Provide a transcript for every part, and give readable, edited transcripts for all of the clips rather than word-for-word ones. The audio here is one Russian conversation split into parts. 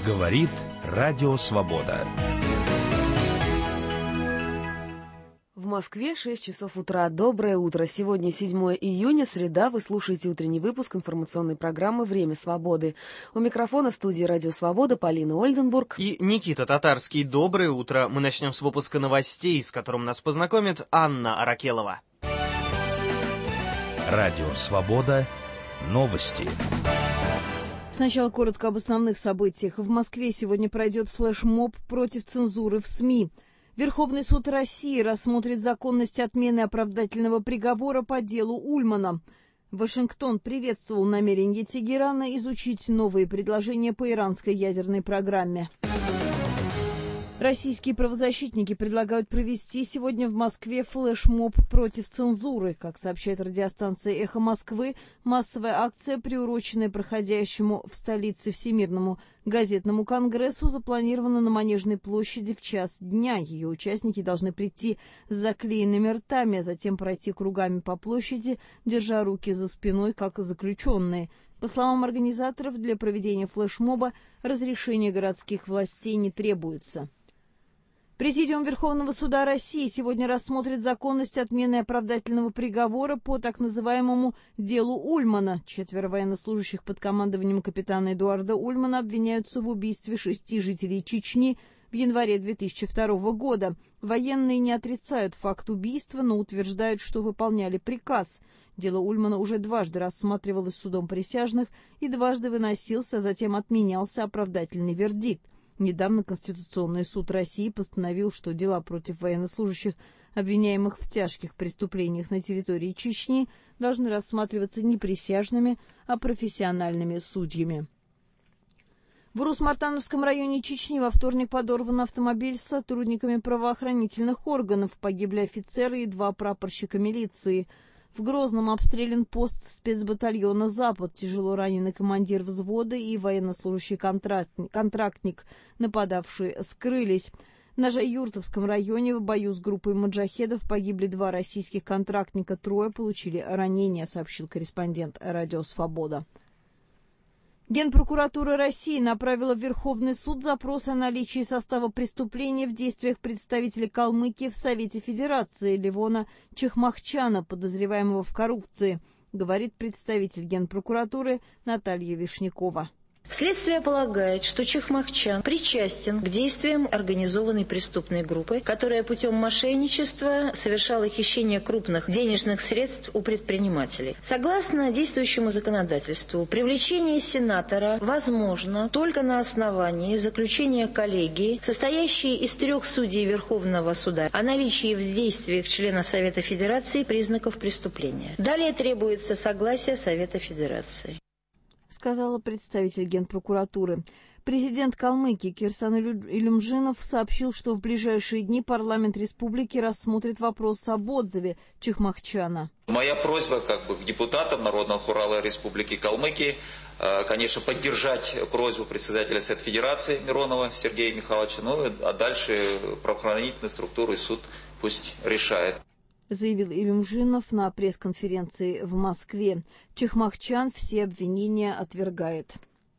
Говорит Радио Свобода. В Москве 6 часов утра. Доброе утро. Сегодня 7 июня, среда. Вы слушаете утренний выпуск информационной программы «Время свободы». У микрофона в студии «Радио Свобода» Полина Ольденбург и Никита Татарский. Доброе утро. Мы начнем с выпуска новостей, с которым нас познакомит Анна Аракелова. Радио Свобода. Новости. Сначала коротко об основных событиях. В Москве сегодня пройдет флешмоб против цензуры в СМИ. Верховный суд России рассмотрит законность отмены оправдательного приговора по делу Ульмана. Вашингтон приветствовал намерение Тегерана изучить новые предложения по иранской ядерной программе. Российские правозащитники предлагают провести сегодня в Москве флешмоб против цензуры. Как сообщает радиостанция «Эхо Москвы», массовая акция, приуроченная проходящему в столице Всемирному газетному конгрессу, запланирована на Манежной площади в час дня. Ее участники должны прийти с заклеенными ртами, а затем пройти кругами по площади, держа руки за спиной, как заключенные. По словам организаторов, для проведения флешмоба разрешения городских властей не требуется. Президиум Верховного суда России сегодня рассмотрит законность отмены оправдательного приговора по так называемому делу Ульмана. 4 военнослужащих под командованием капитана Эдуарда Ульмана обвиняются в убийстве 6 жителей Чечни в январе 2002 года. Военные не отрицают факт убийства, но утверждают, что выполняли приказ. Дело Ульмана уже дважды рассматривалось судом присяжных и дважды выносился, а затем отменялся оправдательный вердикт. Недавно Конституционный суд России постановил, что дела против военнослужащих, обвиняемых в тяжких преступлениях на территории Чечни, должны рассматриваться не присяжными, а профессиональными судьями. В Урус-Мартановском районе Чечни во вторник подорван автомобиль с сотрудниками правоохранительных органов. Погибли офицеры и 2 прапорщика милиции. В Грозном обстрелян пост спецбатальона «Запад». Тяжело раненый командир взвода и военнослужащий контрактник, нападавшие, скрылись. На Юртовском районе в бою с группой маджахедов погибли 2 российских контрактника, 3 получили ранения, сообщил корреспондент «Радио Свобода». Генпрокуратура России направила в Верховный суд запрос о наличии состава преступления в действиях представителя Калмыкии в Совете Федерации Левона Чехмахчана, подозреваемого в коррупции, говорит представитель Генпрокуратуры Наталья Вишнякова. Следствие полагает, что Чехмахчан причастен к действиям организованной преступной группы, которая путем мошенничества совершала хищение крупных денежных средств у предпринимателей. Согласно действующему законодательству, привлечение сенатора возможно только на основании заключения коллегии, состоящей из 3 судей Верховного суда, о наличии в действиях члена Совета Федерации признаков преступления. Далее требуется согласие Совета Федерации, сказала представитель Генпрокуратуры. Президент Калмыкии Кирсан Илюмжинов сообщил, что в ближайшие дни парламент республики рассмотрит вопрос об отзыве Чехмахчана. Моя просьба к депутатам Народного хурала Республики Калмыкии, конечно, поддержать просьбу председателя Совета Федерации Миронова Сергея Михайловича, а дальше правоохранительные структуры и суд пусть решает, заявил Илюмжинов на пресс-конференции в Москве. Чехмахчан все обвинения отвергает.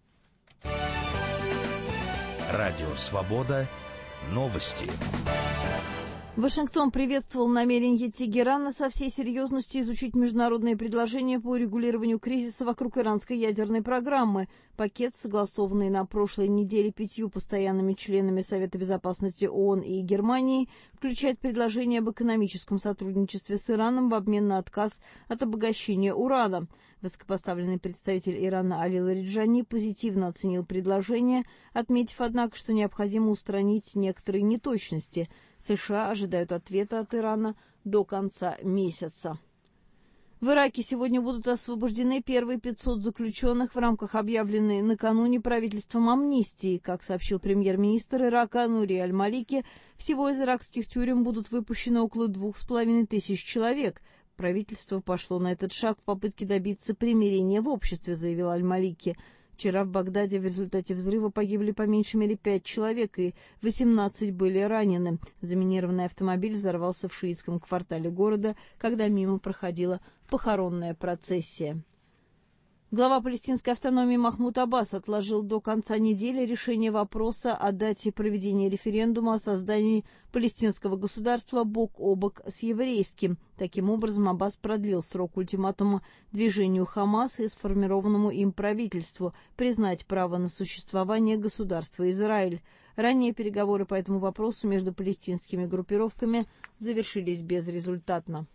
Радио Свобода. Новости. Вашингтон приветствовал намерение Тегерана со всей серьезностью изучить международные предложения по урегулированию кризиса вокруг иранской ядерной программы. Пакет, согласованный на прошлой неделе 5 постоянными членами Совета безопасности ООН и Германии, включает предложение об экономическом сотрудничестве с Ираном в обмен на отказ от обогащения урана. Высокопоставленный представитель Ирана Али Лариджани позитивно оценил предложение, отметив, однако, что необходимо устранить некоторые неточности. США ожидают ответа от Ирана до конца месяца. В Ираке сегодня будут освобождены первые 500 заключенных в рамках объявленной накануне правительством амнистии. Как сообщил премьер-министр Ирака Нури Аль-Малики, всего из иракских тюрем будут выпущены около 2500 человек. Правительство пошло на этот шаг в попытке добиться примирения в обществе, заявил Аль-Малики. Вчера в Багдаде в результате взрыва погибли по меньшей мере 5 человек и 18 были ранены. Заминированный автомобиль взорвался в шиитском квартале города, когда мимо проходила похоронная процессия. Глава палестинской автономии Махмуд Аббас отложил до конца недели решение вопроса о дате проведения референдума о создании палестинского государства бок о бок с еврейским. Таким образом, Аббас продлил срок ультиматума движению Хамас и сформированному им правительству признать право на существование государства Израиль. Ранее переговоры по этому вопросу между палестинскими группировками завершились безрезультатно.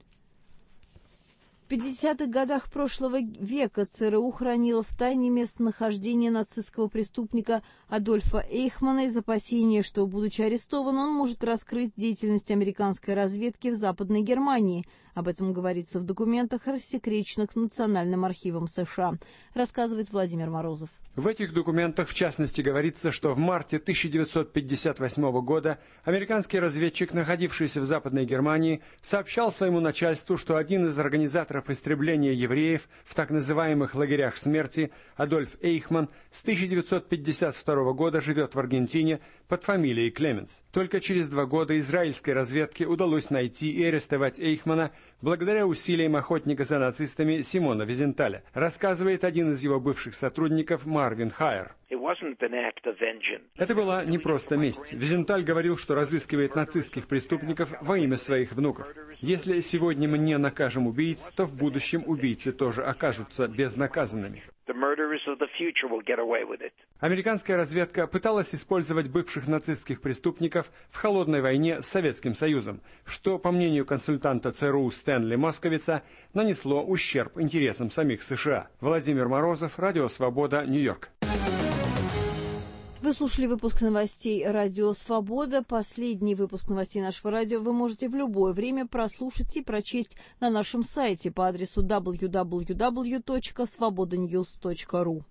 В 50-х годах прошлого века ЦРУ хранила в тайне местонахождение нацистского преступника Адольфа Эйхмана из опасения, что, будучи арестован, он может раскрыть деятельность американской разведки в Западной Германии. Об этом говорится в документах, рассекреченных Национальным архивом США, рассказывает Владимир Морозов. В этих документах, в частности, говорится, что в марте 1958 года американский разведчик, находившийся в Западной Германии, сообщал своему начальству, что один из организаторов истребления евреев в так называемых лагерях смерти, Адольф Эйхман, с 1952 года живет в Аргентине под фамилией Клеменс. Только через 2 года израильской разведке удалось найти и арестовать Эйхмана благодаря усилиям охотника за нацистами Симона Визенталя, рассказывает один из его бывших сотрудников Марвин Хайер. Это была не просто месть. Визенталь говорил, что разыскивает нацистских преступников во имя своих внуков. Если сегодня мы не накажем убийц, то в будущем убийцы тоже окажутся безнаказанными. Американская разведка пыталась использовать бывших нацистских преступников в холодной войне с Советским Союзом, что, по мнению консультанта ЦРУ Стэнли Московица, нанесло ущерб интересам самих США. Владимир Морозов, Радио Свобода, Нью-Йорк. Вы слушали выпуск новостей «Радио Свобода». Последний выпуск новостей нашего радио вы можете в любое время прослушать и прочесть на нашем сайте по адресу www.svobodanews.ru.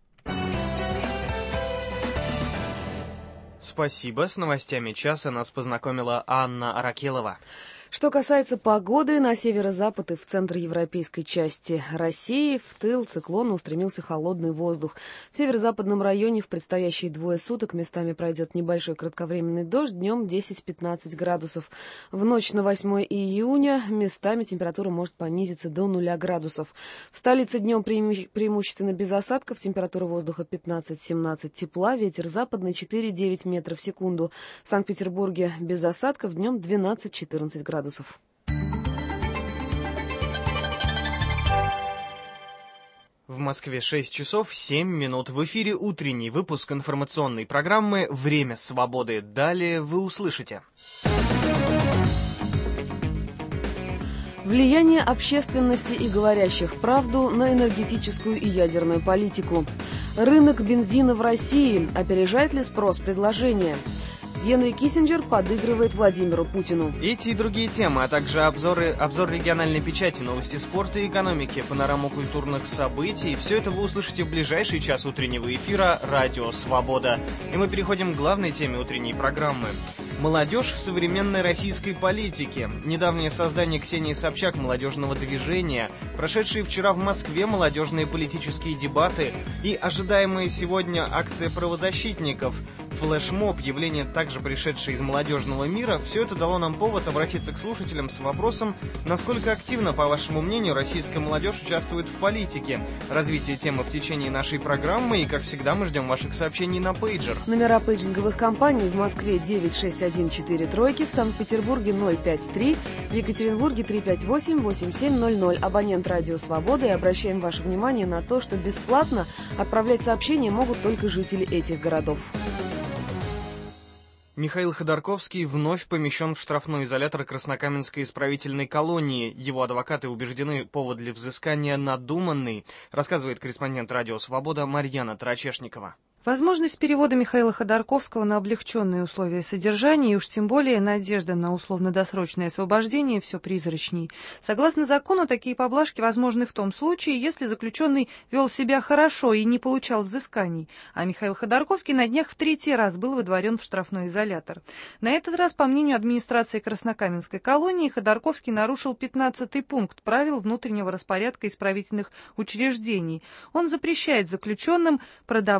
Спасибо. С новостями часа нас познакомила Анна Аракелова. Что касается погоды, на северо-запад и в центр европейской части России в тыл циклона устремился холодный воздух. В северо-западном районе в предстоящие 2 суток местами пройдет небольшой кратковременный дождь, днем 10-15 градусов. В ночь на 8 июня местами температура может понизиться до 0 градусов. В столице днем преимущественно без осадков, температура воздуха 15-17 тепла, ветер западный 4-9 метров в секунду. В Санкт-Петербурге без осадков, днем 12-14 градусов. В Москве 6 часов 7 минут. В эфире утренний выпуск информационной программы «Время свободы». Далее вы услышите. Влияние общественности и говорящих правду на энергетическую и ядерную политику. Рынок бензина в России. Опережает ли спрос предложения? Генри Киссинджер подыгрывает Владимиру Путину. Эти и другие темы, а также обзор региональной печати, новости спорта и экономики, панораму культурных событий. Все это вы услышите в ближайший час утреннего эфира «Радио Свобода». И мы переходим к главной теме утренней программы. Молодежь в современной российской политике. Недавнее создание Ксении Собчак молодежного движения, прошедшие вчера в Москве молодежные политические дебаты и ожидаемая сегодня акция правозащитников, флешмоб, явление, также пришедшее из молодежного мира, все это дало нам повод обратиться к слушателям с вопросом, насколько активно, по вашему мнению, российская молодежь участвует в политике. Развитие темы в течение нашей программы, и, как всегда, мы ждем ваших сообщений на пейджер. Номера пейджинговых компаний в Москве 96143, в Санкт-Петербурге 053, в Екатеринбурге 358-8700. Абонент «Радио Свобода», и обращаем ваше внимание на то, что бесплатно отправлять сообщения могут только жители этих городов. Михаил Ходорковский вновь помещен в штрафной изолятор Краснокаменской исправительной колонии. Его адвокаты убеждены, повод для взыскания надуманный, рассказывает корреспондент «Радио Свобода» Марьяна Тарачешникова. Возможность перевода Михаила Ходорковского на облегченные условия содержания и уж тем более надежда на условно-досрочное освобождение все призрачней. Согласно закону, такие поблажки возможны в том случае, если заключенный вел себя хорошо и не получал взысканий, а Михаил Ходорковский на днях в 3-й раз был выдворен в штрафной изолятор. На этот раз, по мнению администрации Краснокаменской колонии, Ходорковский нарушил 15-й пункт правил внутреннего распорядка исправительных учреждений. Он запрещает заключенным продавать, покупать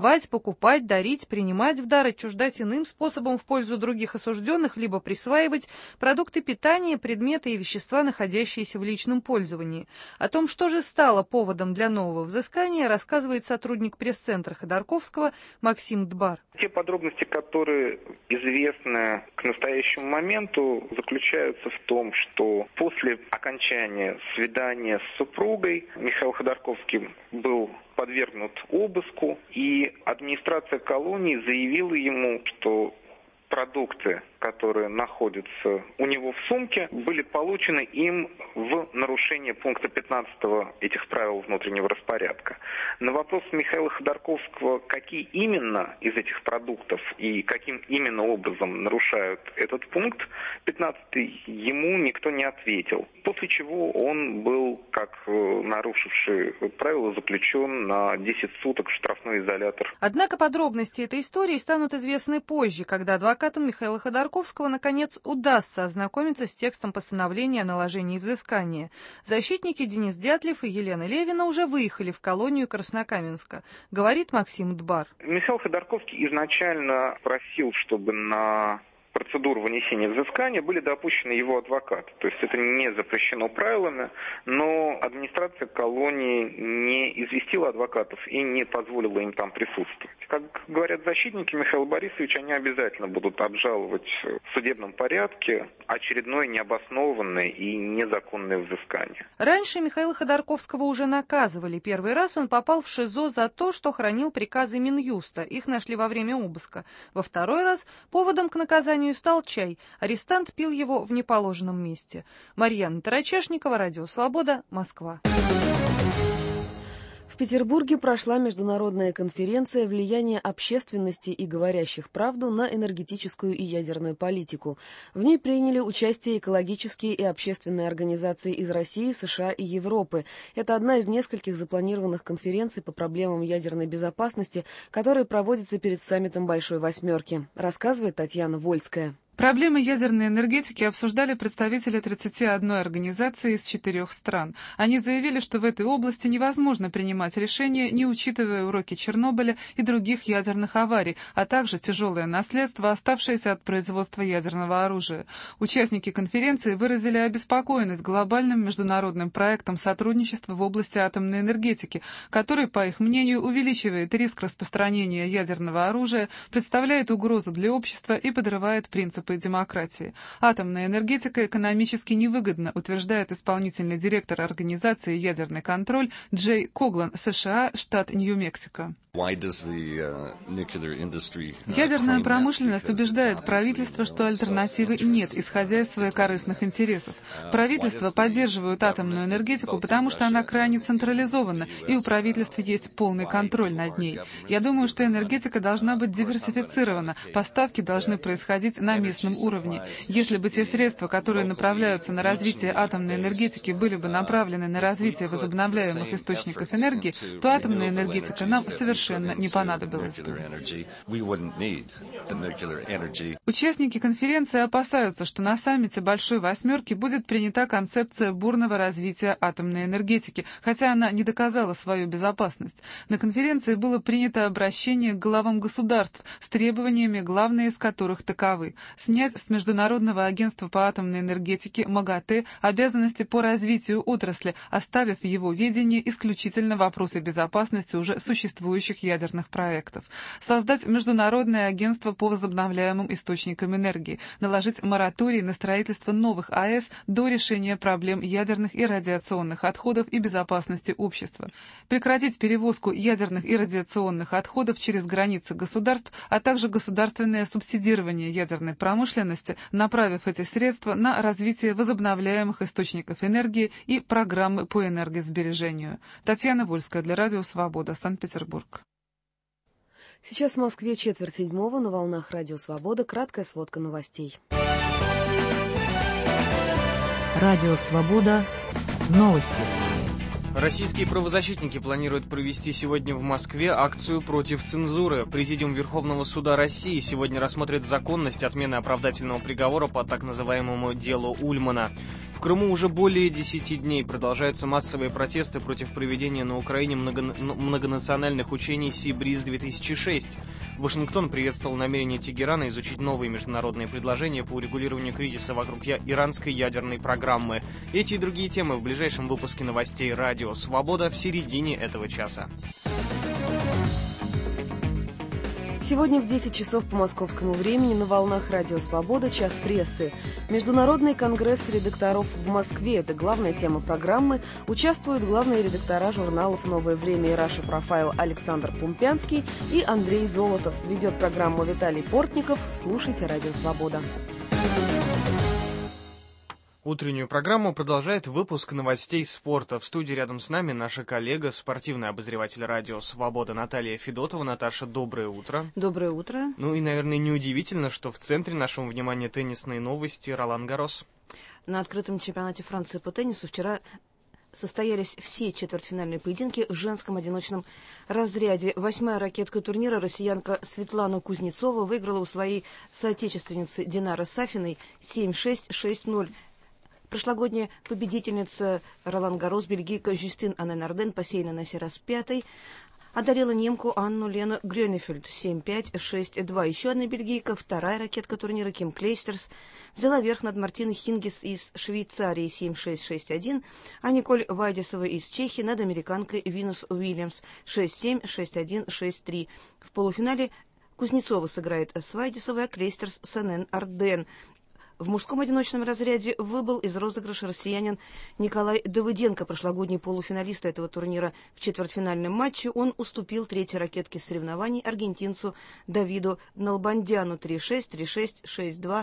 покупать, дарить, принимать в дар, отчуждать иным способом в пользу других осужденных, либо присваивать продукты питания, предметы и вещества, находящиеся в личном пользовании. О том, что же стало поводом для нового взыскания, рассказывает сотрудник пресс-центра Ходорковского Максим Дбар. Те подробности, которые известны к настоящему моменту, заключаются в том, что после окончания свидания с супругой Михаил Ходорковский был подвергнут обыску, и администрация колонии заявила ему, что продукты, которые находятся у него в сумке, были получены им в нарушение пункта 15 этих правил внутреннего распорядка. На вопрос Михаила Ходорковского, какие именно из этих продуктов и каким именно образом нарушают этот пункт 15, ему никто не ответил. После чего он был, как нарушивший правила, заключен на 10 суток в штрафной изолятор. Однако подробности этой истории станут известны позже, когда адвокатам Михаила Ходорковского наконец удастся ознакомиться с текстом постановления о наложении взыскания. Защитники Денис Дятлев и Елена Левина уже выехали в колонию Краснокаменска, говорит Максим Дбар. Михаил Ходорковский изначально просил, чтобы на процедуру вынесения взыскания были допущены его адвокаты. То есть это не запрещено правилами, но администрация колонии не известила адвокатов и не позволила им там присутствовать. Как говорят защитники Михаила Борисовича, они обязательно будут обжаловать в судебном порядке очередное необоснованное и незаконное взыскание. Раньше Михаила Ходорковского уже наказывали. Первый раз он попал в ШИЗО за то, что хранил приказы Минюста. Их нашли во время обыска. Во второй раз поводом к наказанию стал чай. Арестант пил его в неположенном месте. Марьяна Тарачешникова, Радио Свобода, Москва. В Петербурге прошла международная конференция «Влияние общественности и говорящих правду на энергетическую и ядерную политику». В ней приняли участие экологические и общественные организации из России, США и Европы. Это одна из нескольких запланированных конференций по проблемам ядерной безопасности, которые проводятся перед саммитом Большой Восьмерки, рассказывает Татьяна Вольская. Проблемы ядерной энергетики обсуждали представители 31 организации из 4 стран. Они заявили, что в этой области невозможно принимать решения, не учитывая уроки Чернобыля и других ядерных аварий, а также тяжелое наследство, оставшееся от производства ядерного оружия. Участники конференции выразили обеспокоенность глобальным международным проектом сотрудничества в области атомной энергетики, который, по их мнению, увеличивает риск распространения ядерного оружия, представляет угрозу для общества и подрывает принципы демократии. Атомная энергетика экономически невыгодна, утверждает исполнительный директор организации «Ядерный контроль» Джей Коглан, США, штат Нью-Мексико. Ядерная промышленность убеждает правительство, что альтернативы нет, исходя из своих корыстных интересов. Правительства поддерживают атомную энергетику, потому что она крайне централизована, и у правительства есть полный контроль над ней. Я думаю, что энергетика должна быть диверсифицирована, поставки должны происходить на местном уровне. Если бы те средства, которые направляются на развитие атомной энергетики, были бы направлены на развитие возобновляемых источников энергии, то атомная энергетика нам совершенно не понадобилось бы. Участники конференции опасаются, что на саммите Большой Восьмерки будет принята концепция бурного развития атомной энергетики, хотя она не доказала свою безопасность. На конференции было принято обращение к главам государств с требованиями, главные из которых таковы: снять с Международного агентства по атомной энергетике МАГАТЭ обязанности по развитию отрасли, оставив в его ведении исключительно вопросы безопасности уже существующих ядерных проектов, создать Международное агентство по возобновляемым источникам энергии, наложить мораторий на строительство новых АЭС до решения проблем ядерных и радиационных отходов и безопасности общества, прекратить перевозку ядерных и радиационных отходов через границы государств, а также государственное субсидирование ядерной промышленности, направив эти средства на развитие возобновляемых источников энергии и программы по энергосбережению. Татьяна Вольская для Радио Свобода, Санкт-Петербург. Сейчас в Москве 6:45 на волнах Радио Свобода. Краткая сводка новостей. Радио Свобода. Новости. Российские правозащитники планируют провести сегодня в Москве акцию против цензуры. Президиум Верховного суда России сегодня рассмотрит законность отмены оправдательного приговора по так называемому делу Ульмана. В В Крыму уже более 10 дней продолжаются массовые протесты против проведения на Украине многонациональных учений «Си-Бриз-2006». Вашингтон приветствовал намерение Тегерана изучить новые международные предложения по урегулированию кризиса вокруг иранской ядерной программы. Эти и другие темы в ближайшем выпуске новостей «Радио Свобода» в середине этого часа. Сегодня в 10 часов по московскому времени на волнах «Радио Свобода» час прессы. Международный конгресс редакторов в Москве – это главная тема программы. Участвуют главные редактора журналов «Новое время» и «Раша Профайл» Александр Пумпянский и Андрей Золотов. Ведет программу Виталий Портников. Слушайте «Радио Свобода». Утреннюю программу продолжает выпуск новостей спорта. В студии рядом с нами наша коллега, спортивный обозреватель «Радио Свобода» Наталья Федотова. Наташа, доброе утро. Доброе утро. Ну и, наверное, неудивительно, что в центре нашего внимания теннисные новости. Ролан Гаррос. На открытом чемпионате Франции по теннису вчера состоялись все четвертьфинальные поединки в женском одиночном разряде. 8-я ракетка турнира россиянка Светлана Кузнецова выиграла у своей соотечественницы Динары Сафиной 7-6, 6-0. Прошлогодняя победительница Ролан Гаррос, бельгийка Жюстин Аннен-Арден, посеяна на сей раз 5-й, одарила немку Анну Лену Грёнефельд 7-5, 6-2. Еще одна бельгийка, 2-я ракетка турнира Ким Клейстерс, взяла верх над Мартиной Хингис из Швейцарии 7-6, 6-1, а Николь Вайдисова из Чехии над американкой Винус Уильямс 6-7, 6-1, 6-3. В полуфинале Кузнецова сыграет с Вайдисовой, а Клейстерс с Аннен-Арден. В мужском одиночном разряде выбыл из розыгрыша россиянин Николай Давыденко, прошлогодний полуфиналист этого турнира. В четвертьфинальном матче он уступил третьей ракетке соревнований аргентинцу Давиду Налбандяну 3-6, 3-6, 6-2,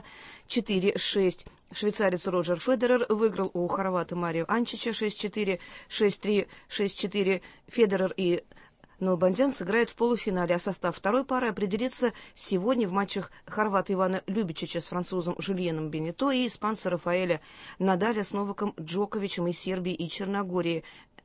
4-6. Швейцарец Роджер Федерер выиграл у хорвата Марио Анчича 6-4, 6-3, 6-4. Федерер и Налбандян сыграет в полуфинале, а состав второй пары определится сегодня в матчах хорвата Ивана Любичича с французом Жульеном Бенито и испанца Рафаэля Надаля с Новаком Джоковичем из Сербии и Черногории.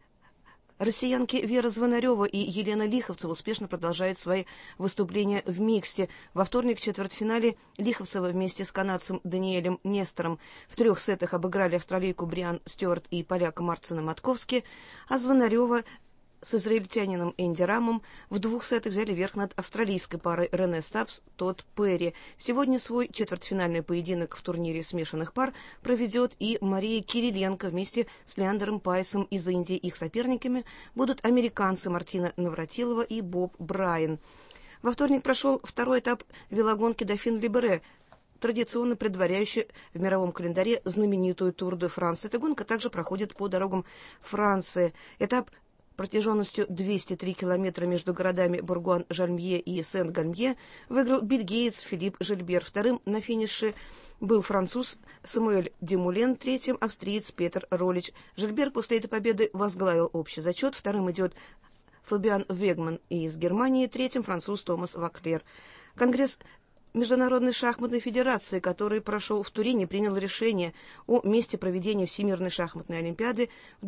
Россиянки Вера Звонарева и Елена Лиховцева успешно продолжают свои выступления в миксте. Во вторник в четвертьфинале Лиховцева вместе с канадцем Даниэлем Нестором в 3 сетах обыграли австралийку Бриан Стюарт и поляка Марцина Матковски, а Звонарева с израильтянином Энди Рамом в 2 сетах взяли верх над австралийской парой Рене Стапс, Тодд Перри. Сегодня свой четвертьфинальный поединок в турнире смешанных пар проведет и Мария Кириленко вместе с Леандером Пайсом из Индии. Их соперниками будут американцы Мартина Навратилова и Боб Брайан. Во вторник прошел второй этап велогонки Дофин Либере, традиционно предваряющий в мировом календаре знаменитую Тур де Франс. Эта гонка также проходит по дорогам Франции. Этап протяженностью 203 километра между городами Бургуан-Жальмье и Сен-Гальмье выиграл бельгиец Филипп Жильбер. Вторым на финише был француз Самуэль Демулен, третьим австриец Петер Ролич. Жильбер после этой победы возглавил общий зачет. Вторым идет Фабиан Вегман из Германии, третьим француз Томас Ваклер. Конгресс Международной шахматной федерации, который прошел в Турине, принял решение о месте проведения Всемирной шахматной олимпиады в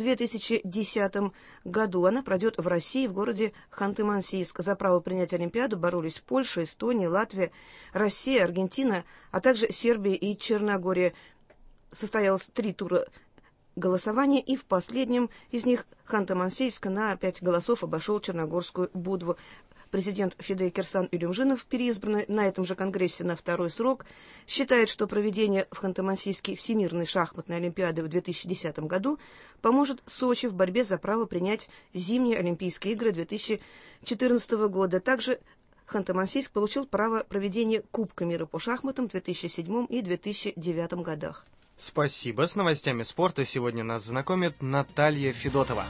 2010 году. Она пройдет в России, в городе Ханты-Мансийск. За право принять олимпиаду боролись Польша, Эстония, Латвия, Россия, Аргентина, а также Сербия и Черногория. Состоялось 3 тура голосования, и в последнем из них Ханты-Мансийск на 5 голосов обошел Черногорскую Будву. Президент Фидель Кирсан Илюмжинов, переизбранный на этом же конгрессе на 2-й срок, считает, что проведение в Ханты-Мансийске Всемирной шахматной олимпиады в 2010 году поможет Сочи в борьбе за право принять зимние Олимпийские игры 2014 года. Также Ханты-Мансийск получил право проведения Кубка мира по шахматам в 2007 и 2009 годах. Спасибо. С новостями спорта сегодня нас знакомит Наталья Федотова.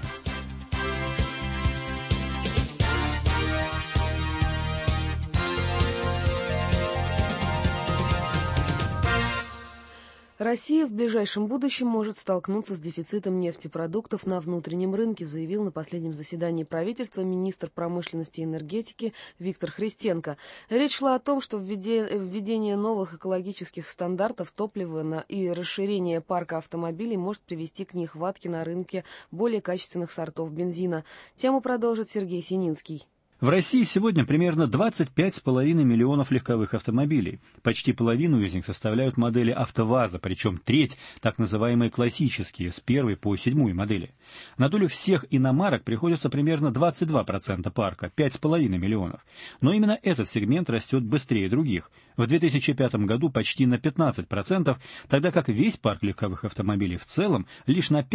Россия в ближайшем будущем может столкнуться с дефицитом нефтепродуктов на внутреннем рынке, заявил на последнем заседании правительства министр промышленности и энергетики Виктор Христенко. Речь шла о том, что введение новых экологических стандартов топлива и расширение парка автомобилей может привести к нехватке на рынке более качественных сортов бензина. Тему продолжит Сергей Сининский. В России сегодня примерно 25,5 миллионов легковых автомобилей. Почти половину из них составляют модели АвтоВАЗа, причем треть – так называемые классические, с 1 по 7 модели. На долю всех иномарок приходится примерно 22% парка, 5,5 миллионов. Но именно этот сегмент растет быстрее других. В 2005 году почти на 15%, тогда как весь парк легковых автомобилей в целом лишь на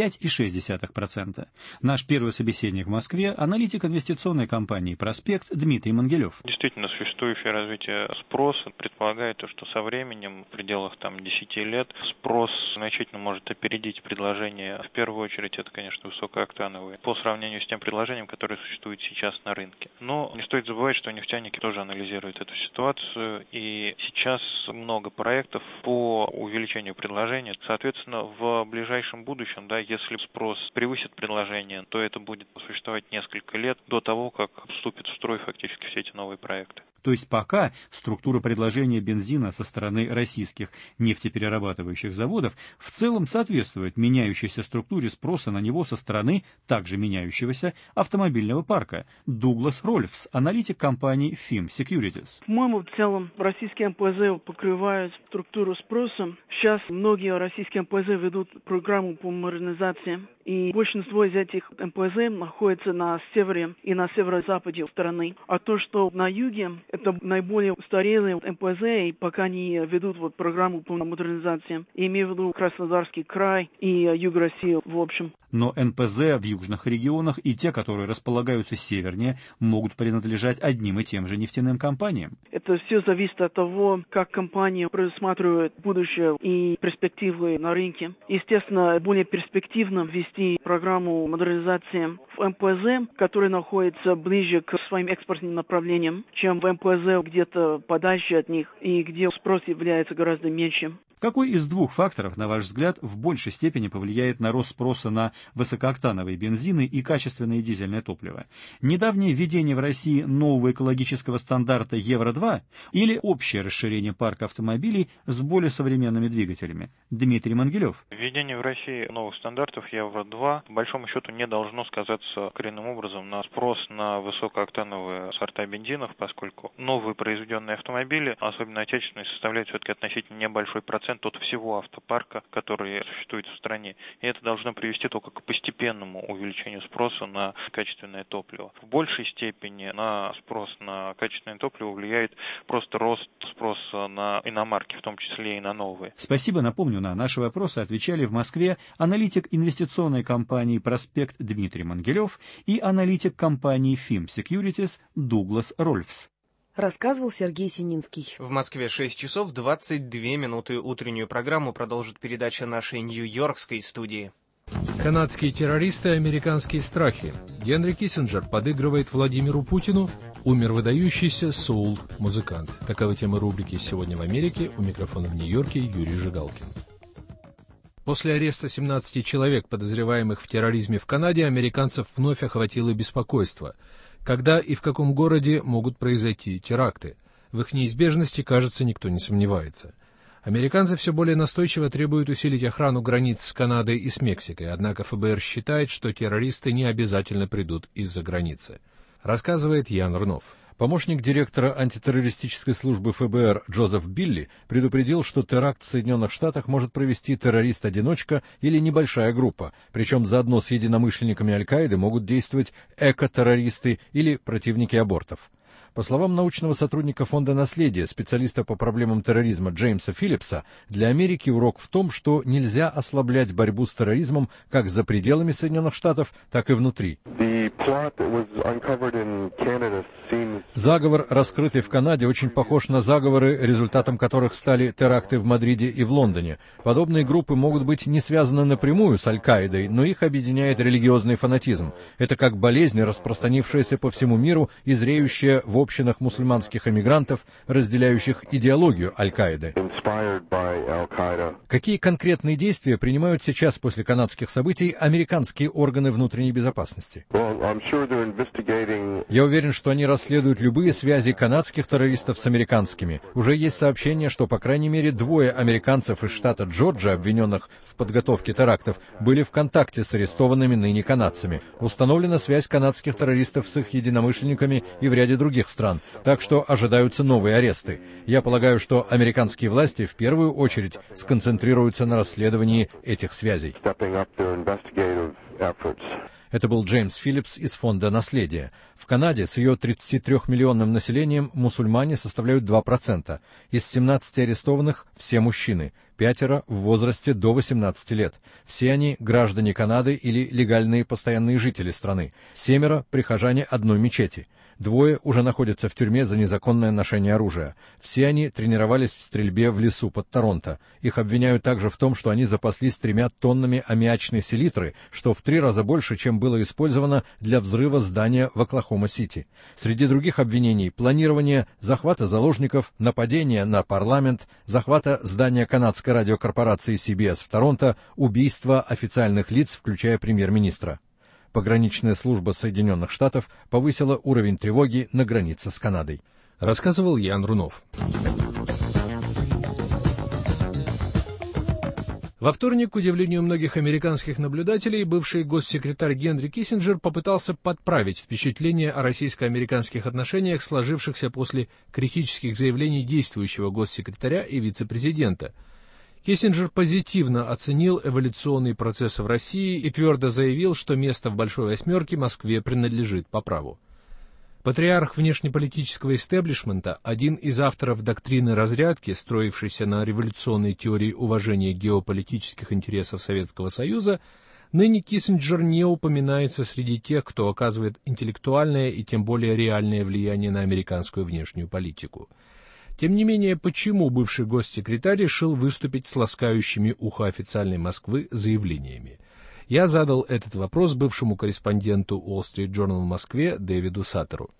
5,6%. Наш первый собеседник в Москве – аналитик инвестиционной компании «Проспект» Дмитрий Мангелев. Действительно, существующее развитие спроса предполагает, что со временем, в пределах 10 лет, спрос значительно может опередить предложение. В первую очередь, это, конечно, высокооктановые, по сравнению с тем предложением, которое существует сейчас на рынке. Но не стоит забывать, что нефтяники тоже анализируют эту ситуацию, и сейчас много проектов по увеличению предложения. Соответственно, в ближайшем будущем, если спрос превысит предложение, то это будет существовать несколько лет до того, как вступит в строй фактически все эти новые проекты. То есть пока структура предложения бензина со стороны российских нефтеперерабатывающих заводов в целом соответствует меняющейся структуре спроса на него со стороны также меняющегося автомобильного парка. Дуглас Рольфс, аналитик компании FIM Securities. По-моему, в целом российские МПЗ покрывают структуру спроса. Сейчас многие российские МПЗ ведут программу по модернизации. И большинство из этих МПЗ находится на севере и на северо-западе страны. А то, что на юге, это наиболее устарелые МПЗ, и пока не ведут программу по модернизации. И имею в виду Краснодарский край и Юг России в общем. Но НПЗ в южных регионах и те, которые располагаются севернее, могут принадлежать одним и тем же нефтяным компаниям. Это все зависит от того, как компания предусматривает будущее и перспективы на рынке. Естественно, более перспективно ввести программу модернизации в МПЗ, который находится ближе к своим экспортным направлениям, чем в МПЗ где-то подальше от них и где спрос является гораздо меньше. Какой из двух факторов, на ваш взгляд, в большей степени повлияет на рост спроса на высокооктановые бензины и качественное дизельное топливо? Недавнее введение в России нового экологического стандарта Евро-2 или общее расширение парка автомобилей с более современными двигателями? Дмитрий Мангелев. Введение в России новых стандартов Евро-2 по большому счету не должно сказаться коренным образом на спрос на высокооктановые сорта бензинов, поскольку новые произведенные автомобили, особенно отечественные, составляют все-таки относительно небольшой процент от всего автопарка, который существует в стране. И это должно привести только к постепенному увеличению спроса на качественное топливо. В большей степени на спрос на качественное топливо влияет просто рост спроса на иномарки, в том числе и на новые. Спасибо. Напомню, на наши вопросы отвечали в Москве аналитик инвестиционной компании «Проспект» Дмитрий Мангелев и аналитик компании FIM Securities Дуглас Рольфс. Рассказывал Сергей Сининский. В Москве 6 часов 22 минуты. Утреннюю программу продолжит передача нашей нью-йоркской студии. Канадские террористы и американские страхи. Генри Киссинджер подыгрывает Владимиру Путину. Умер выдающийся соул-музыкант. Таковы темы рубрики «Сегодня в Америке». У микрофона в Нью-Йорке Юрий Жигалкин. После ареста 17 человек, подозреваемых в терроризме в Канаде, американцев вновь охватило беспокойство. Когда и в каком городе могут произойти теракты? В их неизбежности, кажется, никто не сомневается. Американцы все более настойчиво требуют усилить охрану границ с Канадой и с Мексикой, однако ФБР считает, что террористы не обязательно придут из-за границы. Рассказывает Ян Рнов. Помощник директора антитеррористической службы ФБР Джозеф Билли предупредил, что теракт в Соединенных Штатах может провести террорист-одиночка или небольшая группа, причем заодно с единомышленниками Аль-Каиды могут действовать эко-террористы или противники абортов. По словам научного сотрудника Фонда наследия, специалиста по проблемам терроризма Джеймса Филлипса, для Америки урок в том, что нельзя ослаблять борьбу с терроризмом как за пределами Соединенных Штатов, так и внутри. Заговор, раскрытый в Канаде, очень похож на заговоры, результатом которых стали теракты в Мадриде и в Лондоне. Подобные группы могут быть не связаны напрямую с Аль-Каидой, но их объединяет религиозный фанатизм. Это как болезнь, распространившаяся по всему миру и зреющая в общинах мусульманских эмигрантов, разделяющих идеологию Аль-Каиды. Какие конкретные действия принимают сейчас после канадских событий американские органы внутренней безопасности? Я уверен, что они расследуют любые связи канадских террористов с американскими. Уже есть сообщение, что по крайней мере 2 американцев из штата Джорджия, обвиненных в подготовке терактов, были в контакте с арестованными ныне канадцами. Установлена связь канадских террористов с их единомышленниками и в ряде других стран, так что ожидаются новые аресты. Я полагаю, что американские власти в первую очередь сконцентрируются на расследовании этих связей. Это был Джеймс Филлипс из Фонда «Наследие». В Канаде с ее 33-миллионным населением мусульмане составляют 2%. Из 17 арестованных все мужчины, 5 в возрасте до 18 лет. Все они граждане Канады или легальные постоянные жители страны. 7 прихожане одной мечети. 2 уже находятся в тюрьме за незаконное ношение оружия. Все они тренировались в стрельбе в лесу под Торонто. Их обвиняют также в том, что они запаслись 3 тоннами аммиачной селитры, что в 3 раза больше, чем было использовано для взрыва здания в Оклахома-Сити. Среди других обвинений — планирование захвата заложников, нападения на парламент, захвата здания канадской радиокорпорации CBS в Торонто, убийства официальных лиц, включая премьер-министра. Пограничная служба Соединенных Штатов повысила уровень тревоги на границе с Канадой. Рассказывал Ян Рунов. Во вторник, к удивлению многих американских наблюдателей, бывший госсекретарь Генри Киссинджер попытался подправить впечатление о российско-американских отношениях, сложившихся после критических заявлений действующего госсекретаря и вице-президента. Киссинджер позитивно оценил эволюционный процесс в России и твердо заявил, что место в «Большой восьмерке» Москве принадлежит по праву. Патриарх внешнеполитического истеблишмента, один из авторов доктрины разрядки, строившейся на революционной теории уважения геополитических интересов Советского Союза, ныне Киссинджер не упоминается среди тех, кто оказывает интеллектуальное и тем более реальное влияние на американскую внешнюю политику. Тем не менее, почему бывший госсекретарь решил выступить с ласкающими ухо официальной Москвы заявлениями? Я задал этот вопрос бывшему корреспонденту Wall Street Journal в Москве Дэвиду Саттеру.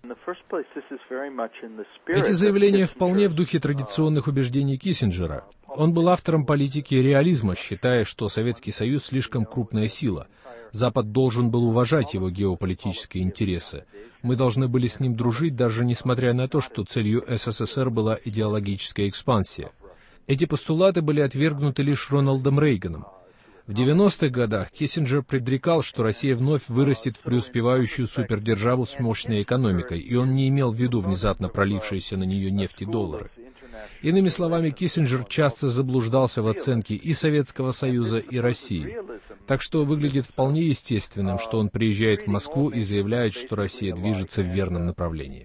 Эти заявления вполне в духе традиционных убеждений Киссинджера. Он был автором политики реализма, считая, что Советский Союз слишком крупная сила. Запад должен был уважать его геополитические интересы. Мы должны были с ним дружить, даже несмотря на то, что целью СССР была идеологическая экспансия. Эти постулаты были отвергнуты лишь Рональдом Рейганом. В 90-х годах Киссинджер предрекал, что Россия вновь вырастет в преуспевающую супердержаву с мощной экономикой, и он не имел в виду внезапно пролившиеся на нее нефть и доллары. Иными словами, Киссинджер часто заблуждался в оценке и Советского Союза, и России. Так что выглядит вполне естественным, что он приезжает в Москву и заявляет, что Россия движется в верном направлении.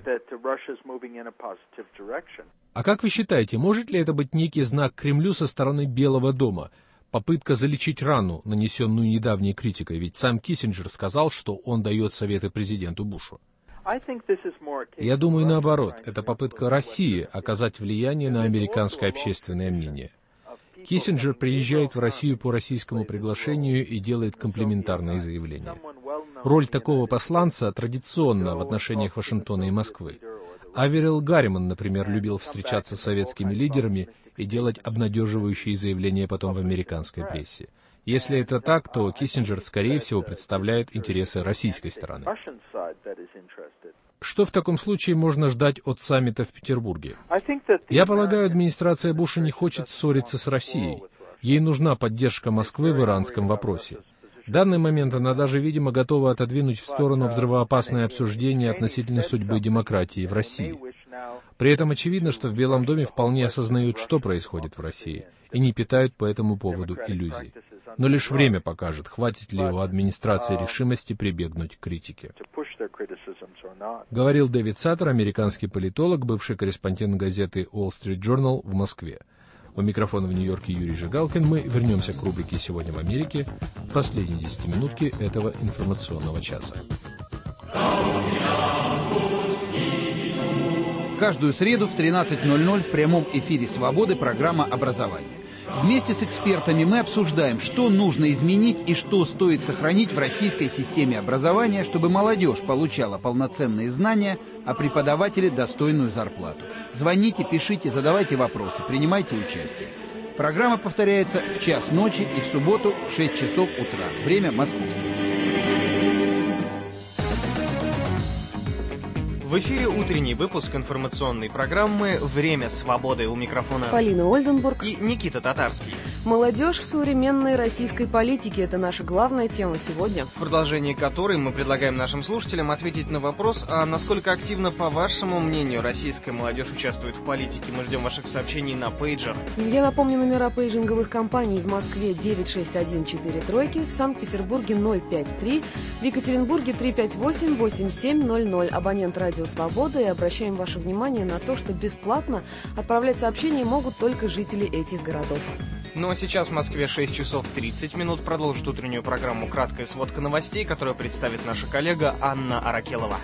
А как вы считаете, может ли это быть некий знак Кремлю со стороны Белого дома? Попытка залечить рану, нанесенную недавней критикой, ведь сам Киссинджер сказал, что он дает советы президенту Бушу. Я думаю, наоборот, это попытка России оказать влияние на американское общественное мнение. Киссинджер приезжает в Россию по российскому приглашению и делает комплиментарные заявления. Роль такого посланца традиционна в отношениях Вашингтона и Москвы. Аверил Гарриман, например, любил встречаться с советскими лидерами и делать обнадеживающие заявления потом в американской прессе. Если это так, то Киссинджер, скорее всего, представляет интересы российской стороны. Что в таком случае можно ждать от саммита в Петербурге? Я полагаю, администрация Буша не хочет ссориться с Россией. Ей нужна поддержка Москвы в иранском вопросе. В данный момент она даже, видимо, готова отодвинуть в сторону взрывоопасное обсуждение относительно судьбы демократии в России. При этом очевидно, что в Белом доме вполне осознают, что происходит в России, и не питают по этому поводу иллюзий. Но лишь время покажет, хватит ли у администрации решимости прибегнуть к критике. Говорил Дэвид Саттер, американский политолог, бывший корреспондент газеты Wall Street Journal в Москве. У микрофона в Нью-Йорке Юрий Жигалкин. Мы вернемся к рубрике «Сегодня в Америке» в последней 10-минутке этого информационного часа. Каждую среду в 13:00 в прямом эфире «Свободы» программа «Образование». Вместе с экспертами мы обсуждаем, что нужно изменить и что стоит сохранить в российской системе образования, чтобы молодежь получала полноценные знания, а преподаватели достойную зарплату. Звоните, пишите, задавайте вопросы, принимайте участие. Программа повторяется в 1:00 ночи и в субботу в 6 часов утра. Время московское. В эфире утренний выпуск информационной программы «Время свободы». У микрофона Полина Ольденбург и Никита Татарский. Молодежь в современной российской политике – это наша главная тема сегодня. В продолжении которой мы предлагаем нашим слушателям ответить на вопрос, а насколько активно, по вашему мнению, российская молодежь участвует в политике. Мы ждем ваших сообщений на пейджер. Я напомню номера пейджинговых компаний: в Москве 96143, в Санкт-Петербурге 053, в Екатеринбурге 358-8700. Абонент «Радио Свобода», и обращаем ваше внимание на то, что бесплатно отправлять сообщения могут только жители этих городов. Ну а сейчас в Москве 6 часов 30 минут. Продолжит утреннюю программу «Краткая сводка новостей», которую представит наша коллега Анна Аракелова.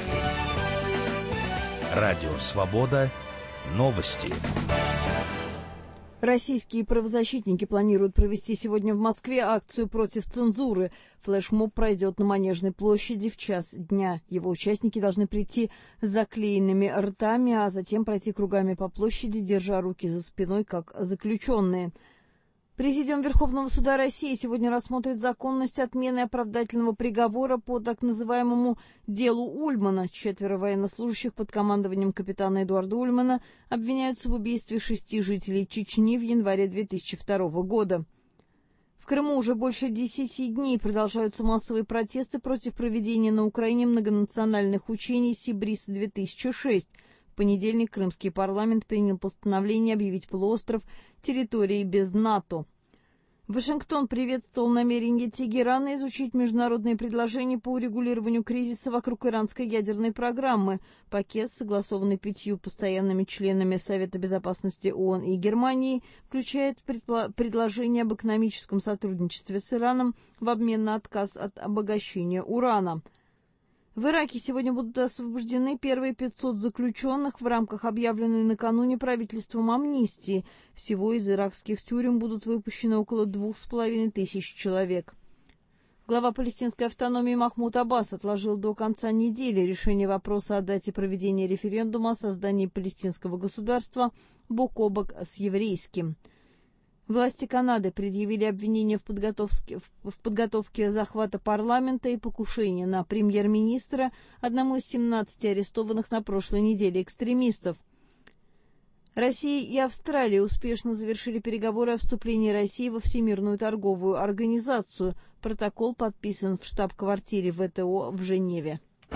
Радио «Свобода». Новости. Российские правозащитники планируют провести сегодня в Москве акцию против цензуры. Флешмоб пройдет на Манежной площади в 1:00 дня. Его участники должны прийти с заклеенными ртами, а затем пройти кругами по площади, держа руки за спиной, как заключенные. Президиум Верховного суда России сегодня рассмотрит законность отмены оправдательного приговора по так называемому делу Ульмана. 4 военнослужащих под командованием капитана Эдуарда Ульмана обвиняются в убийстве 6 жителей Чечни в январе 2002 года. В Крыму уже больше 10 дней продолжаются массовые протесты против проведения на Украине многонациональных учений «Сибриз-2006». В понедельник крымский парламент принял постановление объявить полуостров территорией без НАТО. Вашингтон приветствовал намерение Тегерана изучить международные предложения по урегулированию кризиса вокруг иранской ядерной программы. Пакет, согласованный 5 постоянными членами Совета безопасности ООН и Германии, включает предложение об экономическом сотрудничестве с Ираном в обмен на отказ от обогащения урана. В Ираке сегодня будут освобождены первые 500 заключенных в рамках объявленной накануне правительством амнистии. Всего из иракских тюрем будут выпущены около 2500 человек. Глава палестинской автономии Махмуд Аббас отложил до конца недели решение вопроса о дате проведения референдума о создании палестинского государства бок о бок с еврейским. Власти Канады предъявили обвинения в подготовке захвата парламента и покушения на премьер-министра одному из 17 арестованных на прошлой неделе экстремистов. Россия и Австралия успешно завершили переговоры о вступлении России во Всемирную торговую организацию. Протокол подписан в штаб-квартире ВТО в Женеве.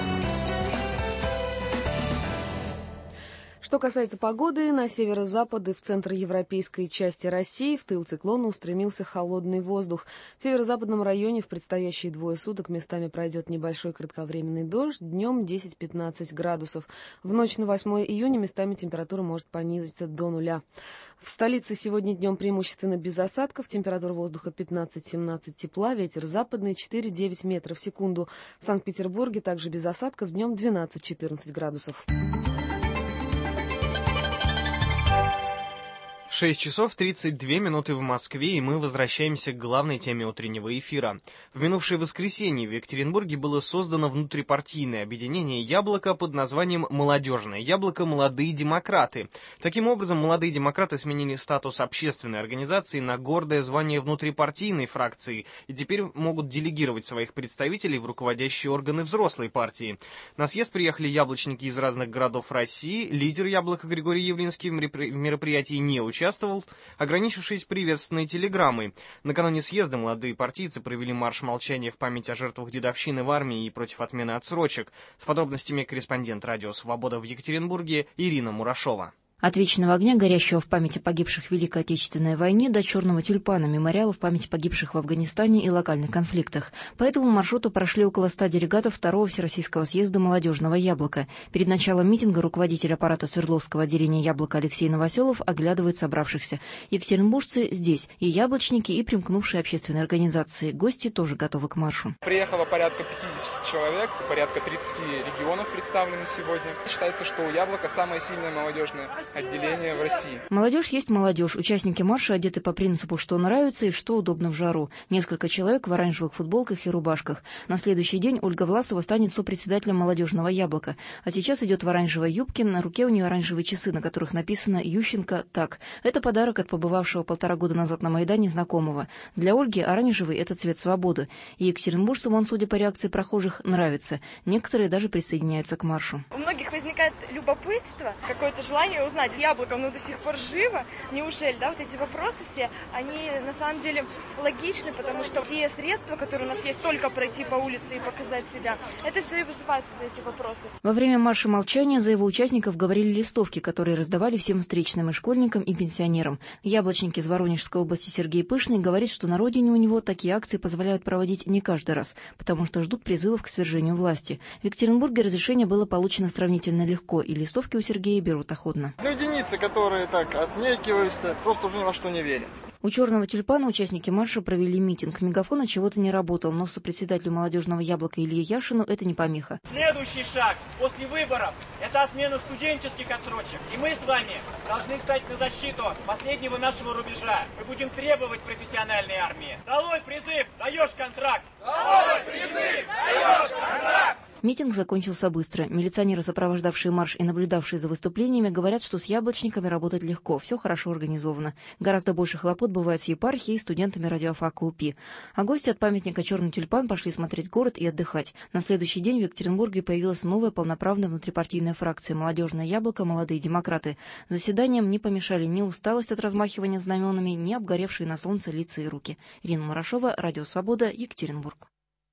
Что касается погоды, на северо-запад и в центроевропейской части России в тыл циклона устремился холодный воздух. В северо-западном районе в предстоящие 2 суток местами пройдет небольшой кратковременный дождь, днем 10-15 градусов. В ночь на 8 июня местами температура может понизиться до 0. В столице сегодня днем преимущественно без осадков, температура воздуха 15-17 тепла, ветер западный 4-9 метров в секунду. В Санкт-Петербурге также без осадков, днем 12-14 градусов. 6 часов 32 минуты в Москве, и мы возвращаемся к главной теме утреннего эфира. В минувшее воскресенье в Екатеринбурге было создано внутрипартийное объединение «Яблоко» под названием «Молодежное яблоко. Молодые демократы». Таким образом, молодые демократы сменили статус общественной организации на гордое звание внутрипартийной фракции и теперь могут делегировать своих представителей в руководящие органы взрослой партии. На съезд приехали яблочники из разных городов России. Лидер «Яблока» Григорий Явлинский в мероприятии не участвовал, ограничившись приветственной телеграммой. Накануне съезда молодые партийцы провели марш молчания в память о жертвах дедовщины в армии и против отмены отсрочек. С подробностями корреспондент «Радио Свобода» в Екатеринбурге Ирина Мурашова. От вечного огня, горящего в памяти погибших в Великой Отечественной войне, до черного тюльпана, мемориала в памяти погибших в Афганистане и локальных конфликтах. По этому маршруту прошли около 100 делегатов Второго Всероссийского съезда «Молодежного яблока». Перед началом митинга руководитель аппарата Свердловского отделения «Яблоко» Алексей Новоселов оглядывает собравшихся. Екатеринбуржцы здесь, и яблочники, и примкнувшие общественные организации. Гости тоже готовы к маршу. Приехало порядка 50 человек, порядка 30 регионов представлены сегодня. Считается, что у «Яблоко» самое сильное молодежное отделение в России. Молодежь есть молодежь. Участники марша одеты по принципу, что нравится и что удобно в жару. Несколько человек в оранжевых футболках и рубашках. На следующий день Ольга Власова станет сопредседателем «Молодежного яблока». А сейчас идет в оранжевой юбке, на руке у нее оранжевые часы, на которых написано «Ющенко так». Это подарок от побывавшего 1,5 года назад на Майдане знакомого. Для Ольги оранжевый – это цвет свободы. И екатеринбуржцам он, судя по реакции прохожих, нравится. Некоторые даже присоединяются к маршу. У многих возникает любопытство, какое-то желание узнать, «Яблоко» до сих пор живо. Неужели, да, вот эти вопросы все, они на самом деле логичны, потому что все средства, которые у нас есть, только пройти по улице и показать себя, это все и вызывает эти вопросы. Во время марша молчания за его участников говорили листовки, которые раздавали всем встречным и школьникам, и пенсионерам. Яблочник из Воронежской области Сергей Пышный говорит, что на родине у него такие акции позволяют проводить не каждый раз, потому что ждут призывов к свержению власти. В Екатеринбурге разрешение было получено сравнительно легко, и листовки у Сергея берут охотно. Единицы, которые так отнекиваются, просто уже ни во что не верят. У черного тюльпана участники марша провели митинг. Мегафон от чего-то не работал, но сопредседателю «Молодежного яблока» Илье Яшину это не помеха. Следующий шаг после выборов – это отмена студенческих отсрочек. И мы с вами должны встать на защиту последнего нашего рубежа. Мы будем требовать профессиональной армии. Долой призыв, даешь контракт! Долой призыв, даешь контракт! Митинг закончился быстро. Милиционеры, сопровождавшие марш и наблюдавшие за выступлениями, говорят, что с яблочниками работать легко, все хорошо организовано. Гораздо больше хлопот бывает с епархией и студентами радиофака УПИ. А гости от памятника «Черный тюльпан» пошли смотреть город и отдыхать. На следующий день в Екатеринбурге появилась новая полноправная внутрипартийная фракция «Молодежное яблоко», «Молодые демократы». Заседаниям не помешали ни усталость от размахивания знаменами, ни обгоревшие на солнце лица и руки. Ирина Мурашова, Радио Свобода, Екатеринбург.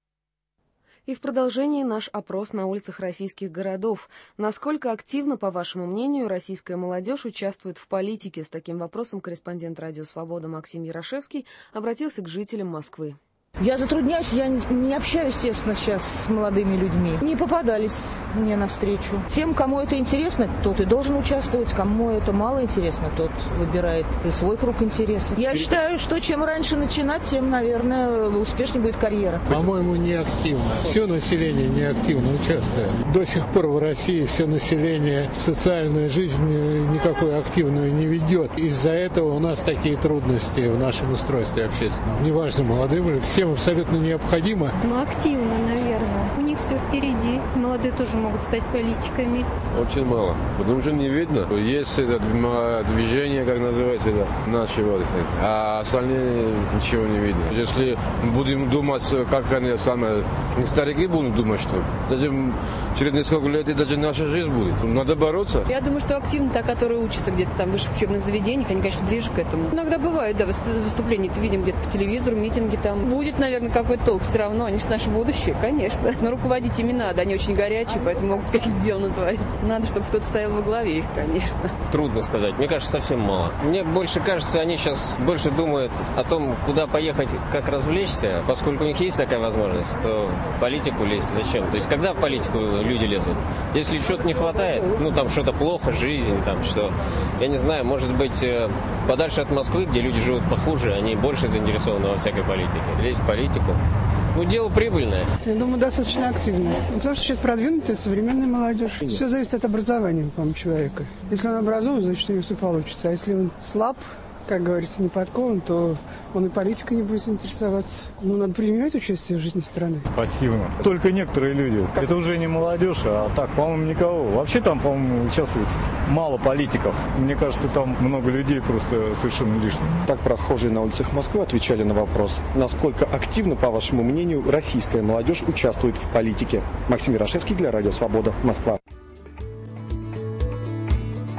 И в продолжении наш опрос на улицах российских городов. Насколько активно, по вашему мнению, российская молодежь участвует в политике? С таким вопросом корреспондент «Радио Свобода» Максим Ярошевский обратился к жителям Москвы. Я затрудняюсь, я не общаюсь, естественно, сейчас с молодыми людьми. Не попадались мне навстречу. Тем, кому это интересно, тот и должен участвовать. Кому это мало интересно, тот выбирает свой круг интересов. Я считаю, что чем раньше начинать, тем, наверное, успешнее будет карьера. По-моему, неактивно. Все население неактивно участвует. До сих пор в России все население социальную жизнь никакой активную не ведет. Из-за этого у нас такие трудности в нашем устройстве общественном. Неважно, молодым или всем абсолютно необходимо. Активно, наверное. У них все впереди. Молодые тоже могут стать политиками. Очень мало. Потому что не видно. Есть это движение, как называется, это нашего, а остальные ничего не видно. Если будем думать, как они самые старики будут думать, что даже через несколько лет и даже наша жизнь будет. Надо бороться. Я думаю, что активно-то, которые учатся где-то там в высших учебных заведениях, они, конечно, ближе к этому. Иногда бывают, да, выступления, это видим где-то по телевизору, митинги там. Будет, наверное, какой-то толк все равно, они же наше будущее, конечно. Но руководить ими надо, они очень горячие, поэтому могут какие-то дела натворить. Надо, чтобы кто-то стоял во главе их, конечно. Трудно сказать, мне кажется, совсем мало. Мне больше кажется, они сейчас больше думают о том, куда поехать, как развлечься. Поскольку у них есть такая возможность, то в политику лезть зачем? То есть, когда в политику люди лезут? Если чего-то не хватает, там что-то плохо, жизнь, там что, я не знаю, может быть, подальше от Москвы, где люди живут похуже, они больше заинтересованы во всякой политике. Лезть в политику. Дело прибыльное. Я думаю, достаточно активное. Потому что сейчас продвинутая современная молодежь. Все зависит от образования, по-моему, человека. Если он образован, значит, у него все получится. А если он слаб, как говорится, не подкован, то он и политикой не будет интересоваться. Надо принимать участие в жизни страны. Пассивно. Только некоторые люди. Это уже не молодежь, а так, по-моему, никого. Вообще там, по-моему, участвует мало политиков. Мне кажется, там много людей просто совершенно лишних. Так прохожие на улицах Москвы отвечали на вопрос, насколько активно, по вашему мнению, российская молодежь участвует в политике. Максим Ярошевский для Радио Свобода, Москва.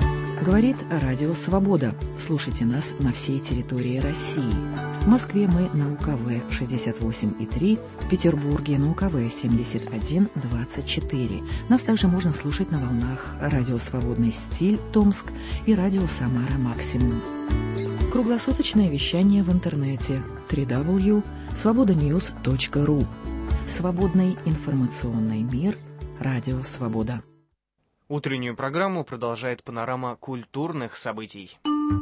Говорит Радио Свобода. Слушайте нас на всей территории России. В Москве мы на УКВ 68,3, в Петербурге на УКВ 71,24. Нас также можно слушать на волнах Радио Свободный стиль Томск и Радио Самара Максимум. Круглосуточное вещание в интернете www.svobodanews.ru. Свободный информационный мир. Радио Свобода. Утреннюю программу продолжает панорама культурных событий.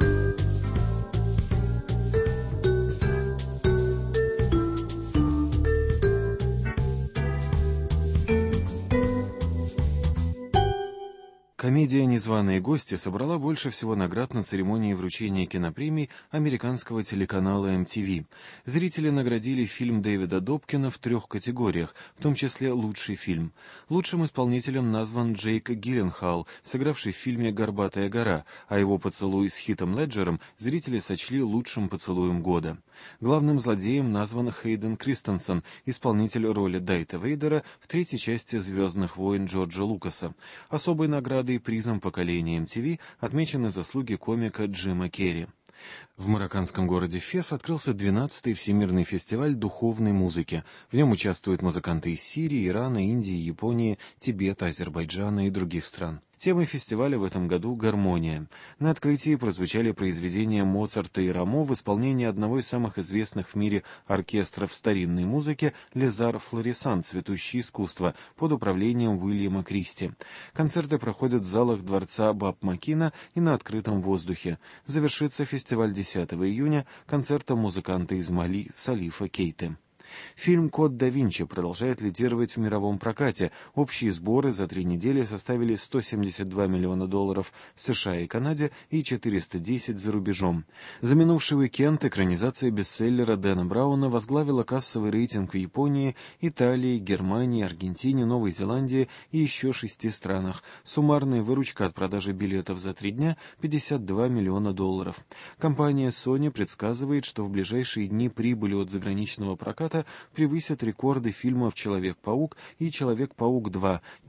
Комедия «Незваные гости» собрала больше всего наград на церемонии вручения кинопремий американского телеканала MTV. Зрители наградили фильм Дэвида Добкина в 3 категориях, в том числе «Лучший фильм». Лучшим исполнителем назван Джейк Гилленхал, сыгравший в фильме «Горбатая гора», а его поцелуй с Хитом Леджером зрители сочли лучшим поцелуем года. Главным злодеем назван Хейден Кристенсен, исполнитель роли Дарта Вейдера в 3-й части «Звездных войн» Джорджа Лукаса. Особой наградой и призом поколения MTV отмечены заслуги комика Джима Керри. В марокканском городе Фес открылся 12-й Всемирный фестиваль духовной музыки. В нем участвуют музыканты из Сирии, Ирана, Индии, Японии, Тибета, Азербайджана и других стран. Темой фестиваля в этом году «Гармония». На открытии прозвучали произведения Моцарта и Рамо в исполнении одного из самых известных в мире оркестров старинной музыки «Лезар Флорисан. Цветущее искусство» под управлением Уильяма Кристи. Концерты проходят в залах дворца Баб-Макина и на открытом воздухе. Завершится фестиваль 10 июня концертом музыканта из Мали Салифа Кейте. Фильм «Код да Винчи» продолжает лидировать в мировом прокате. Общие сборы за 3 недели составили $172 миллиона в США и Канаде и 410 за рубежом. За минувший уикенд экранизация бестселлера Дэна Брауна возглавила кассовый рейтинг в Японии, Италии, Германии, Аргентине, Новой Зеландии и еще 6 странах. Суммарная выручка от продажи билетов за 3 дня – $52 миллиона. Компания Sony предсказывает, что в ближайшие дни прибыль от заграничного проката превысят рекорды фильмов «Человек-паук» и «Человек-паук 2» —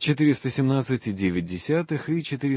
417,9 и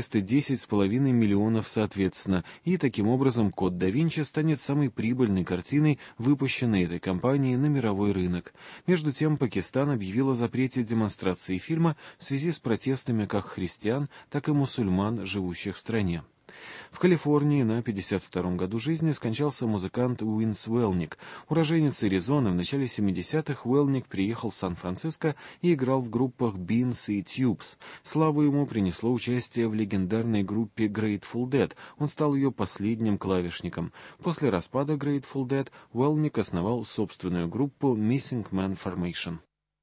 410,5 миллионов соответственно, и таким образом «Код да Винчи» станет самой прибыльной картиной, выпущенной этой компанией на мировой рынок. Между тем, Пакистан объявил о запрете демонстрации фильма в связи с протестами как христиан, так и мусульман, живущих в стране. В Калифорнии на 52-м году жизни скончался музыкант Уинс Уэллник. Уроженец Аризоны, в начале 70-х Уэллник приехал в Сан-Франциско и играл в группах Beans и Tubes. Славу ему принесло участие в легендарной группе Grateful Dead. Он стал ее последним клавишником. После распада Grateful Dead Уэллник основал собственную группу Missing Man Formation.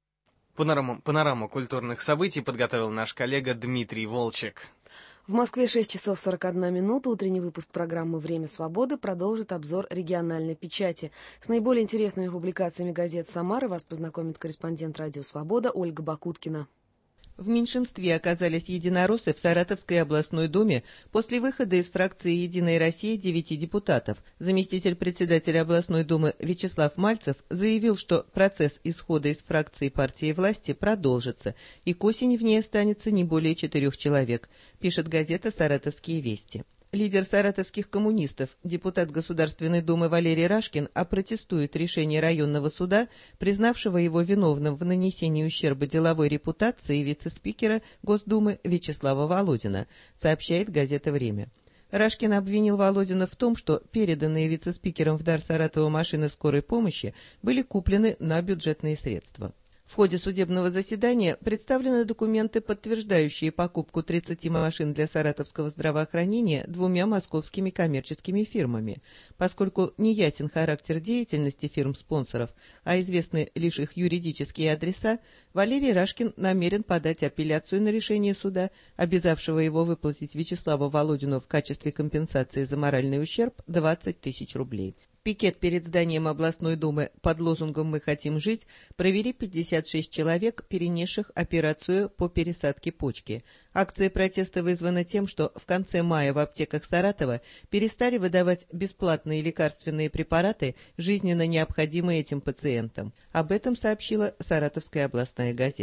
Панораму культурных событий подготовил наш коллега Дмитрий Волчек. В Москве 6 часов 41 минута. Утренний выпуск программы «Время свободы» продолжит обзор региональной печати. С наиболее интересными публикациями газет Самары вас познакомит корреспондент «Радио Свобода» Ольга Бакуткина. В меньшинстве оказались единороссы в Саратовской областной думе после выхода из фракции «Единая Россия» 9 депутатов. Заместитель председателя областной думы Вячеслав Мальцев заявил, что процесс исхода из фракции партии власти продолжится, и к осени в ней останется не более 4 человек, пишет газета «Саратовские вести». Лидер саратовских коммунистов, депутат Государственной Думы Валерий Рашкин опротестует решение районного суда, признавшего его виновным в нанесении ущерба деловой репутации вице-спикера Госдумы Вячеслава Володина, сообщает газета «Время». Рашкин обвинил Володина в том, что переданные вице-спикером в дар Саратова машины скорой помощи были куплены на бюджетные средства. В ходе судебного заседания представлены документы, подтверждающие покупку 30 машин для саратовского здравоохранения 2 московскими коммерческими фирмами. Поскольку не ясен характер деятельности фирм-спонсоров, а известны лишь их юридические адреса, Валерий Рашкин намерен подать апелляцию на решение суда, обязавшего его выплатить Вячеславу Володину в качестве компенсации за моральный ущерб 20 тысяч рублей. Пикет перед зданием областной думы под лозунгом «Мы хотим жить» провели 56 человек, перенесших операцию по пересадке почки. Акция протеста вызвана тем, что в конце мая в аптеках Саратова перестали выдавать бесплатные лекарственные препараты, жизненно необходимые этим пациентам. Об этом сообщила Саратовская областная газета.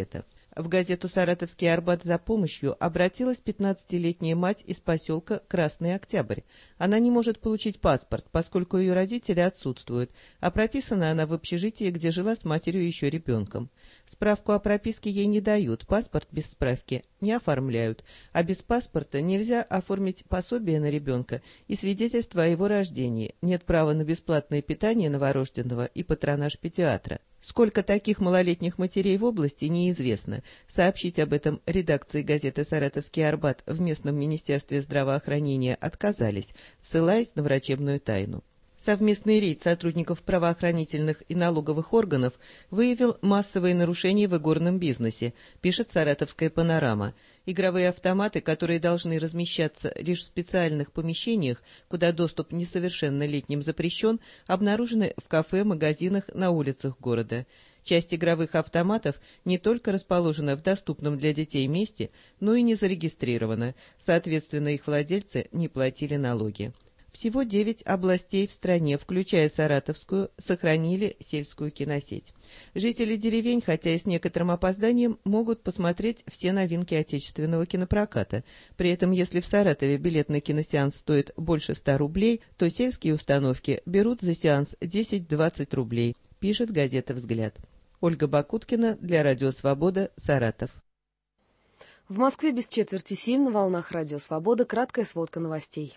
В газету «Саратовский Арбат» за помощью обратилась 15-летняя мать из поселка Красный Октябрь. Она не может получить паспорт, поскольку ее родители отсутствуют, а прописана она в общежитии, где жила с матерью и еще ребенком. Справку о прописке ей не дают, паспорт без справки не оформляют, а без паспорта нельзя оформить пособие на ребенка и свидетельство о его рождении, нет права на бесплатное питание новорожденного и патронаж педиатра. Сколько таких малолетних матерей в области, неизвестно. Сообщить об этом редакции газеты «Саратовский Арбат» в местном министерстве здравоохранения отказались, ссылаясь на врачебную тайну. Совместный рейд сотрудников правоохранительных и налоговых органов выявил массовые нарушения в игорном бизнесе, пишет «Саратовская панорама». Игровые автоматы, которые должны размещаться лишь в специальных помещениях, куда доступ несовершеннолетним запрещен, обнаружены в кафе, магазинах, на улицах города. Часть игровых автоматов не только расположена в доступном для детей месте, но и не зарегистрирована, соответственно, их владельцы не платили налоги. Всего 9 областей в стране, включая Саратовскую, сохранили сельскую киносеть. Жители деревень, хотя и с некоторым опозданием, могут посмотреть все новинки отечественного кинопроката. При этом, если в Саратове билет на киносеанс стоит больше 100 рублей, то сельские установки берут за сеанс 10-20 рублей, пишет газета «Взгляд». Ольга Бакуткина для Радио Свобода, Саратов. В Москве без четверти 7 на волнах Радио Свобода. Краткая сводка новостей.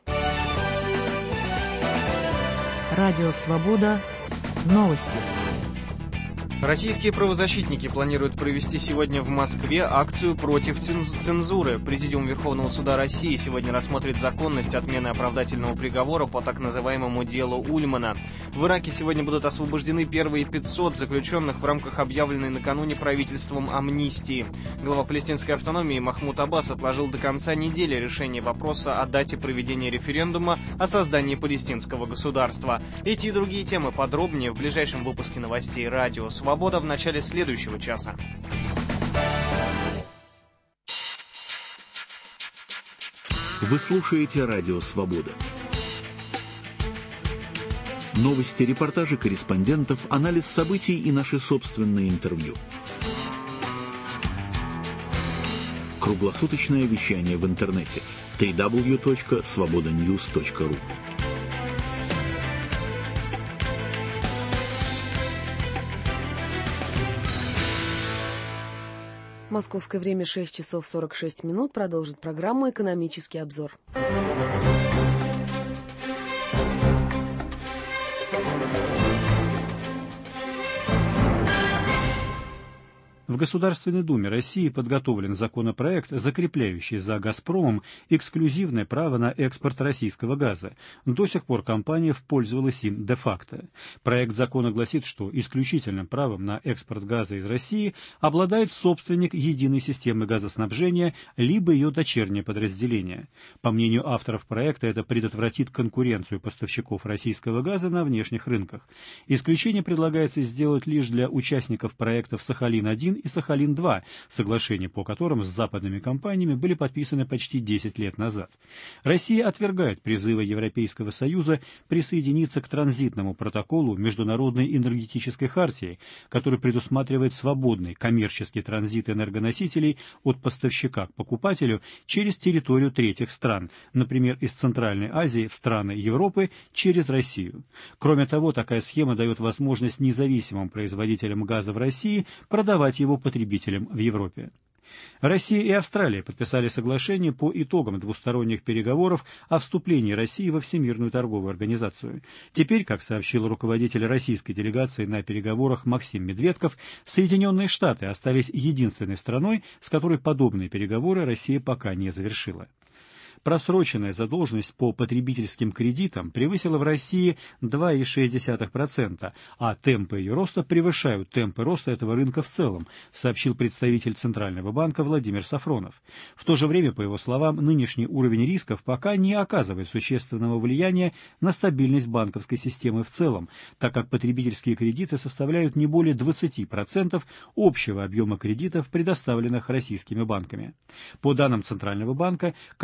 Радио Свобода. Новости. Российские правозащитники планируют провести сегодня в Москве акцию против цензуры. Президиум Верховного суда России сегодня рассмотрит законность отмены оправдательного приговора по так называемому делу Ульмана. В Ираке сегодня будут освобождены первые 500 заключенных в рамках объявленной накануне правительством амнистии. Глава палестинской автономии Махмуд Аббас отложил до конца недели решение вопроса о дате проведения референдума о создании палестинского государства. Эти и другие темы подробнее в ближайшем выпуске новостей «Радио Свобода» в начале следующего часа. Вы слушаете «Радио Свобода». Новости, репортажи корреспондентов, анализ событий и наши собственные интервью. Круглосуточное вещание в интернете www.svobodanews.ru. Московское время 6 часов 46 минут. Продолжит программу «Экономический обзор». В Государственной Думе России подготовлен законопроект, закрепляющий за «Газпромом» эксклюзивное право на экспорт российского газа. До сих пор компания пользовалась им де-факто. Проект закона гласит, что исключительным правом на экспорт газа из России обладает собственник единой системы газоснабжения либо ее дочернее подразделение. По мнению авторов проекта, это предотвратит конкуренцию поставщиков российского газа на внешних рынках. Исключение предлагается сделать лишь для участников проектов «Сахалин-1» и «Сахалин-2», соглашения по которым с западными компаниями были подписаны почти 10 лет назад. Россия отвергает призывы Европейского Союза присоединиться к транзитному протоколу Международной энергетической хартии, который предусматривает свободный коммерческий транзит энергоносителей от поставщика к покупателю через территорию третьих стран, например, из Центральной Азии в страны Европы через Россию. Кроме того, такая схема дает возможность независимым производителям газа в России продавать его потребителям в Европе. Россия и Австралия подписали соглашение по итогам двусторонних переговоров о вступлении России во Всемирную торговую организацию. Теперь, как сообщил руководитель российской делегации на переговорах Максим Медведков, Соединенные Штаты остались единственной страной, с которой подобные переговоры Россия пока не завершила. Просроченная задолженность по потребительским кредитам превысила в России 2,6%, а темпы ее роста превышают темпы роста этого рынка в целом, сообщил представитель Центрального банка Владимир Сафронов. В то же время, по его словам, нынешний уровень рисков пока не оказывает существенного влияния на стабильность банковской системы в целом, так как потребительские кредиты составляют не более 20% общего объема кредитов, предоставленных российскими банками. По данным Центрального банка, к концу первого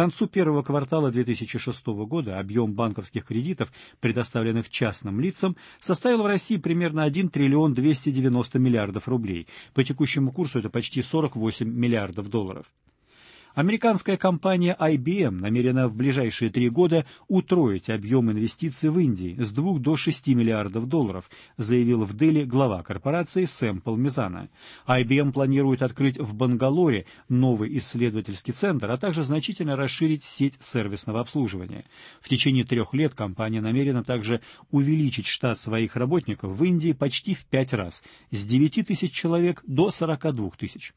первого квартала 2006 года объем банковских кредитов, предоставленных частным лицам, составил в России примерно 1 триллион 290 миллиардов рублей. По текущему курсу это почти 48 миллиардов долларов. Американская компания IBM намерена в ближайшие 3 года утроить объем инвестиций в Индии с 2 до 6 миллиардов долларов, заявил в Дели глава корпорации Сэм Палмизано. IBM планирует открыть в Бангалоре новый исследовательский центр, а также значительно расширить сеть сервисного обслуживания. В течение 3 лет компания намерена также увеличить штат своих работников в Индии почти в 5 раз, с 9 тысяч человек до 42 тысяч.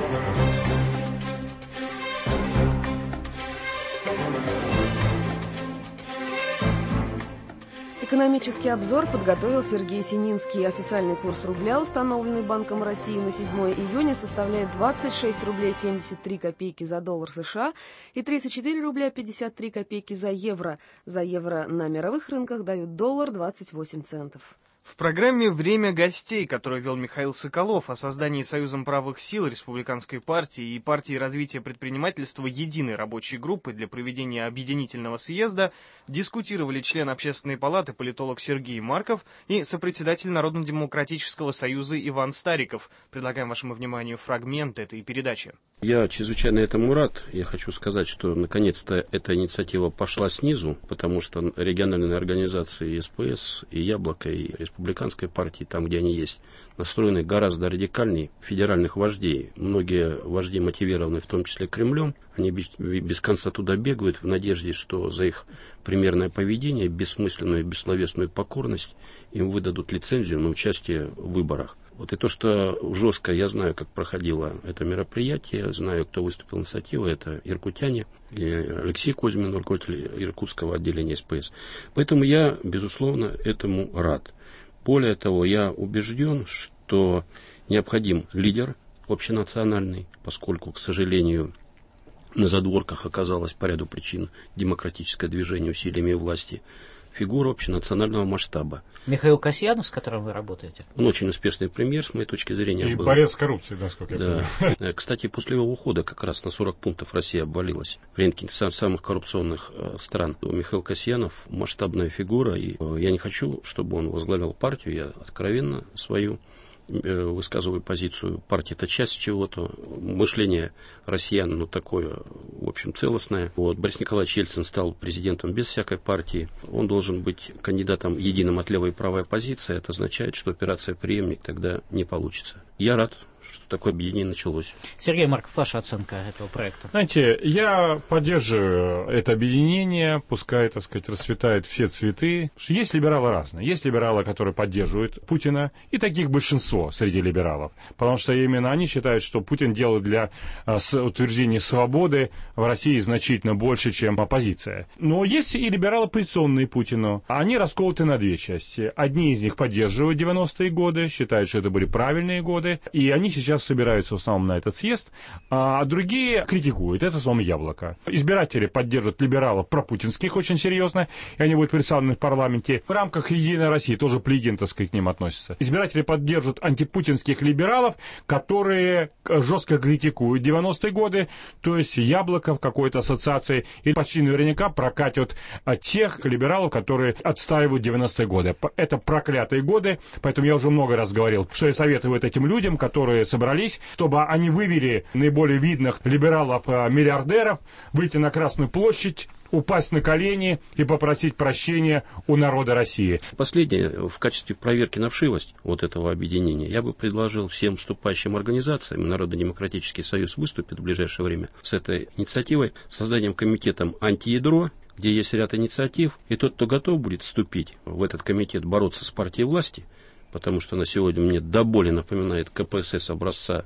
Экономический обзор подготовил Сергей Сининский. Официальный курс рубля, установленный Банком России на 7 июня, составляет 26 рублей 73 копейки за доллар США и 34 рубля 53 копейки за евро. За евро на мировых рынках дают доллар 28 центов. В программе «Время гостей», которую вел Михаил Соколов, о создании Союзом правых сил Республиканской партии и партии развития предпринимательства единой рабочей группы для проведения объединительного съезда, дискутировали член Общественной палаты политолог Сергей Марков и сопредседатель Народно-демократического союза Иван Стариков. Предлагаем вашему вниманию фрагмент этой передачи. Я чрезвычайно этому рад. Я хочу сказать, что наконец-то эта инициатива пошла снизу, потому что региональные организации СПС и Яблоко, и Республиканской партии, там, где они есть, настроены гораздо радикальнее федеральных вождей. Многие вожди мотивированы, в том числе Кремлем. Они без конца туда бегают в надежде, что за их примерное поведение, бессмысленную и бессловесную покорность им выдадут лицензию на участие в выборах. Вот и то, что жестко, я знаю, как проходило это мероприятие, знаю, кто выступил инициативой, это иркутяне, Алексей Козьмин, руководитель иркутского отделения СПС. Поэтому я, безусловно, этому рад. Более того, я убежден, что необходим лидер общенациональный, поскольку, к сожалению, на задворках оказалось по ряду причин демократическое движение усилиями власти, фигура общенационального масштаба. Михаил Касьянов, с которым вы работаете? Он очень успешный премьер, с моей точки зрения. И борец с коррупцией, насколько я понимаю. Кстати, после его ухода как раз на 40 пунктов Россия обвалилась в рейтинге самых коррупционных стран. Михаил Касьянов масштабная фигура, и я не хочу, чтобы он возглавлял партию, я откровенно свою высказываю позицию. Партия – это часть чего-то. Мышление россиян, такое, в общем, целостное. Борис Николаевич Ельцин стал президентом без всякой партии. Он должен быть кандидатом единым от левой и правой оппозиции. Это означает, что операция «Преемник» тогда не получится. Я рад, что такое объединение началось. Сергей Марков, ваша оценка этого проекта? Знаете, я поддерживаю это объединение, пускай, так сказать, расцветают все цветы. Есть либералы разные. Есть либералы, которые поддерживают Путина, и таких большинство среди либералов. Потому что именно они считают, что Путин делает для утверждения свободы в России значительно больше, чем оппозиция. Но есть и либералы, оппозиционные Путину. Они расколоты на 2 части. Одни из них поддерживают 90-е годы, считают, что это были правильные годы, и они сейчас собираются в основном на этот съезд, а другие критикуют. Это, в основном, Яблоко. Избиратели поддержат либералов пропутинских очень серьезно, и они будут представлены в парламенте. В рамках «Единой России» тоже Плигин, так сказать, к ним относится. Избиратели поддержат антипутинских либералов, которые жестко критикуют 90-е годы, то есть Яблоко в какой-то ассоциации, и почти наверняка прокатят тех либералов, которые отстаивают 90-е годы. Это проклятые годы, поэтому я уже много раз говорил, что я советую этим людям, которые собрались, чтобы они вывели наиболее видных либералов-миллиардеров, выйти на Красную площадь, упасть на колени и попросить прощения у народа России. Последнее, в качестве проверки на вшивость этого объединения, я бы предложил всем вступающим организациям, Народно-демократический союз выступит в ближайшее время с этой инициативой, созданием комитетом «Антиядро», где есть ряд инициатив, и тот, кто готов будет вступить в этот комитет, бороться с партией власти, потому что на сегодня мне до боли напоминает КПСС образца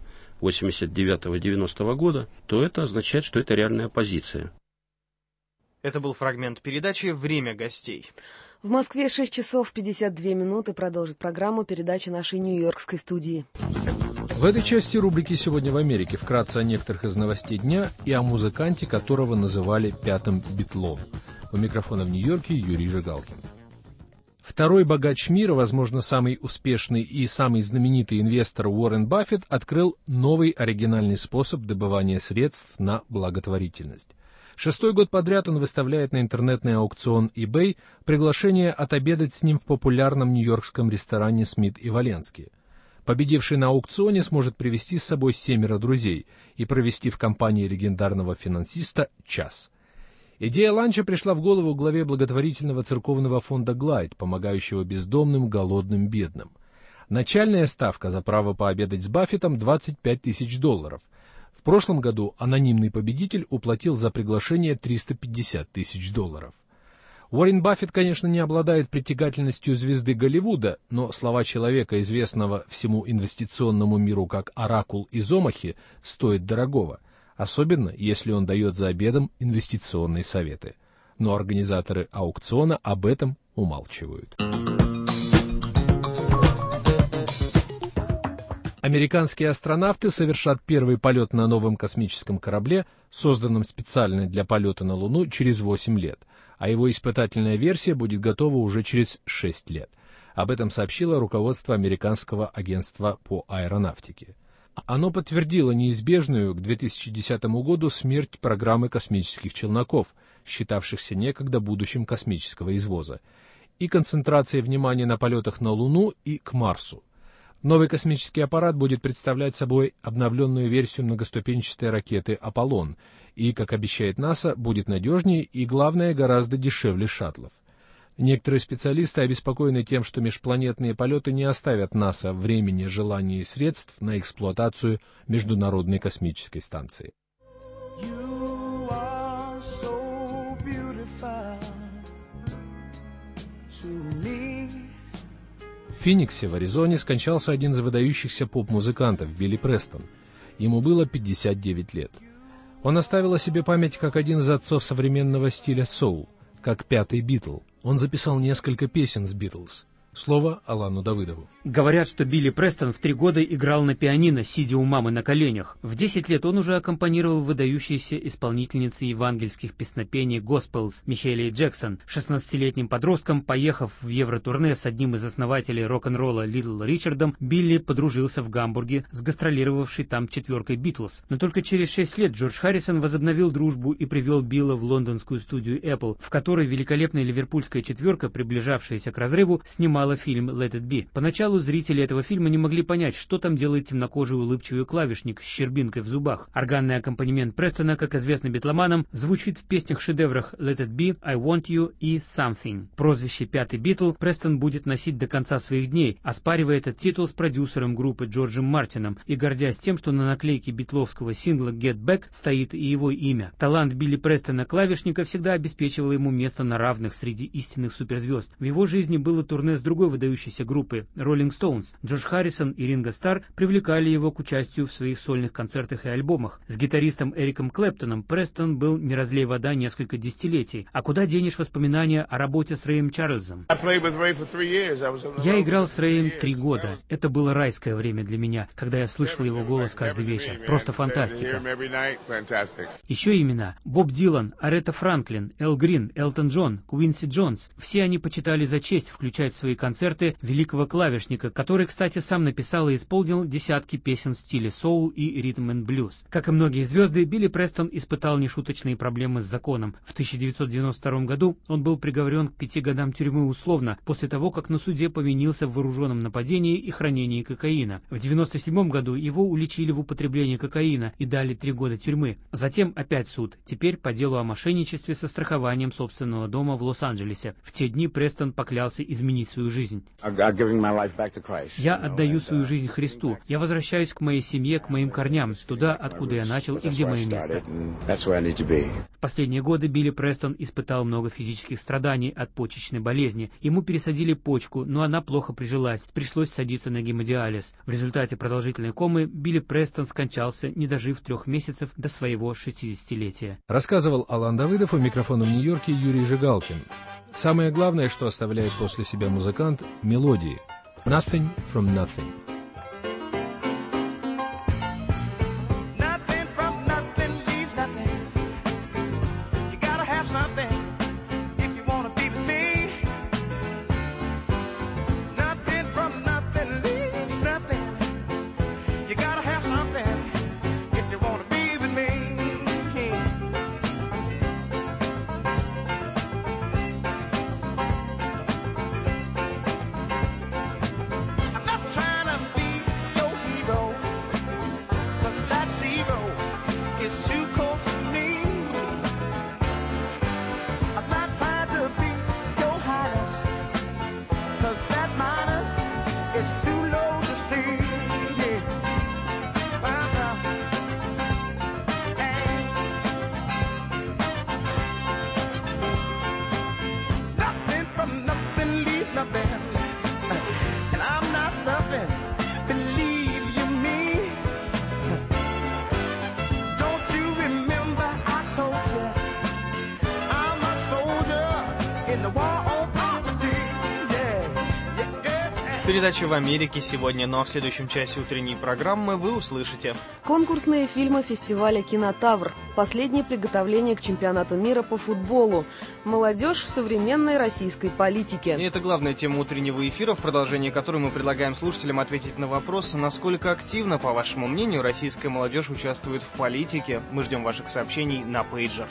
89-90 года, то это означает, что это реальная оппозиция. Это был фрагмент передачи «Время гостей». В Москве 6 часов 52 минуты. Продолжит программу передача нашей нью-йоркской студии. В этой части рубрики «Сегодня в Америке» вкратце о некоторых из новостей дня и о музыканте, которого называли «пятым битлом». У микрофона в Нью-Йорке Юрий Жигалкин. Второй богач мира, возможно, самый успешный и самый знаменитый инвестор Уоррен Баффет открыл новый оригинальный способ добывания средств на благотворительность. 6-й год подряд он выставляет на интернетный аукцион eBay приглашение отобедать с ним в популярном нью-йоркском ресторане «Смит и Валенский». Победивший на аукционе сможет привести с собой 7 друзей и провести в компании легендарного финансиста час. Идея ланча пришла в голову главе благотворительного церковного фонда «Глайд», помогающего бездомным, голодным, бедным. Начальная ставка за право пообедать с Баффетом $25 тысяч. В прошлом году анонимный победитель уплатил за приглашение $350 тысяч. Уоррен Баффет, конечно, не обладает притягательностью звезды Голливуда, но слова человека, известного всему инвестиционному миру как оракул из Омахи, стоят дорогого, особенно если он дает за обедом инвестиционные советы. Но организаторы аукциона об этом умалчивают. Американские астронавты совершат первый полет на новом космическом корабле, созданном специально для полета на Луну, через 8 лет, а его испытательная версия будет готова уже через 6 лет. Об этом сообщило руководство Американского агентства по аэронавтике. Оно подтвердило неизбежную к 2010 году смерть программы космических челноков, считавшихся некогда будущим космического извоза, и концентрации внимания на полетах на Луну и к Марсу. Новый космический аппарат будет представлять собой обновленную версию многоступенчатой ракеты «Аполлон» и, как обещает НАСА, будет надежнее и, главное, гораздо дешевле шаттлов. Некоторые специалисты обеспокоены тем, что межпланетные полеты не оставят НАСА времени, желания и средств на эксплуатацию Международной космической станции. В Фениксе, в Аризоне, скончался один из выдающихся поп-музыкантов, Билли Престон. Ему было 59 лет. Он оставил о себе память как один из отцов современного стиля соул, как пятый Битл. Он записал несколько песен с Битлз. Слово Алану Давыдову. Говорят, что Билли Престон в 3 года играл на пианино, сидя у мамы на коленях. В 10 лет он уже аккомпанировал выдающейся исполнительнице евангельских песнопений «Госпелс» Михаэле Джексон. 16-летним подростком, поехав в евротурне с одним из основателей рок-н-ролла Литл Ричардом, Билли подружился в Гамбурге с гастролировавшей там 4 Битлз. Но только через 6 лет Джордж Харрисон возобновил дружбу и привел Билла в лондонскую студию Apple, в которой великолепная ливерпульская 4, приближавшаяся к разрыву, снимала фильм «Let It Be». Поначалу зрители этого фильма не могли понять, что там делает темнокожий улыбчивый клавишник с щербинкой в зубах. Органный аккомпанемент Престона, как известно битломанам, звучит в песнях-шедеврах «Let It Be», «I Want You» и «Something». Прозвище «Пятый Битл» Престон будет носить до конца своих дней, оспаривая этот титул с продюсером группы Джорджем Мартином и гордясь тем, что на наклейке битловского сингла «Get Back» стоит и его имя. Талант Билли Престона клавишника всегда обеспечивал ему место на равных среди истинных суперзвезд. В его жизни было турне с другой выдающейся группы Rolling Stones. Джордж Харрисон и Ринго Старр привлекали его к участию в своих сольных концертах и альбомах. С гитаристом Эриком Клэптоном Престон был не разлей вода несколько десятилетий. А куда денешь воспоминания о работе с Рэем Чарльзом? Я играл с Рэем 3 года. Это было райское время для меня, когда я слышал его голос каждый вечер. Просто фантастика. Еще имена: Боб Дилан, Аретта Франклин, Эл Грин, Элтон Джон, Куинси Джонс. Все они почитали за честь включать в свои концерты великого клавишника, который, кстати, сам написал и исполнил десятки песен в стиле соул и ритм-н-блюз. Как и многие звезды, Билли Престон испытал нешуточные проблемы с законом. В 1992 году он был приговорен к 5 годам тюрьмы условно, после того, как на суде повинился в вооруженном нападении и хранении кокаина. В 1997 году его уличили в употреблении кокаина и дали 3 года тюрьмы. Затем опять суд, теперь по делу о мошенничестве со страхованием собственного дома в Лос-Анджелесе. В те дни Престон поклялся изменить свою жизнь. Я отдаю свою жизнь Христу. Я возвращаюсь к моей семье, к моим корням, туда, откуда я начал и где мое место. В последние годы Билли Престон испытал много физических страданий от почечной болезни. Ему пересадили почку, но она плохо прижилась. Пришлось садиться на гемодиализ. В результате продолжительной комы Билли Престон скончался, не дожив 3 месяцев до своего 60-летия. Рассказывал Алан Давыдов, у микрофона в Нью-Йорке Юрий Жигалкин. Самое главное, что оставляет после себя музыкант – мелодии. Nothing from nothing. I'm nothing, leave nothing, and I'm not stuffing. Believe you me? Don't you remember I told you I'm a soldier in the war on poverty? Передача в Америке сегодня, но в следующем часе утренней программы вы услышите конкурсные фильмы фестиваля «Кинотавр», последнее приготовление к чемпионату мира по футболу, молодежь в современной российской политике. И это главная тема утреннего эфира, в продолжении которой мы предлагаем слушателям ответить на вопрос, насколько активно, по вашему мнению, российская молодежь участвует в политике. Мы ждем ваших сообщений на пейджер.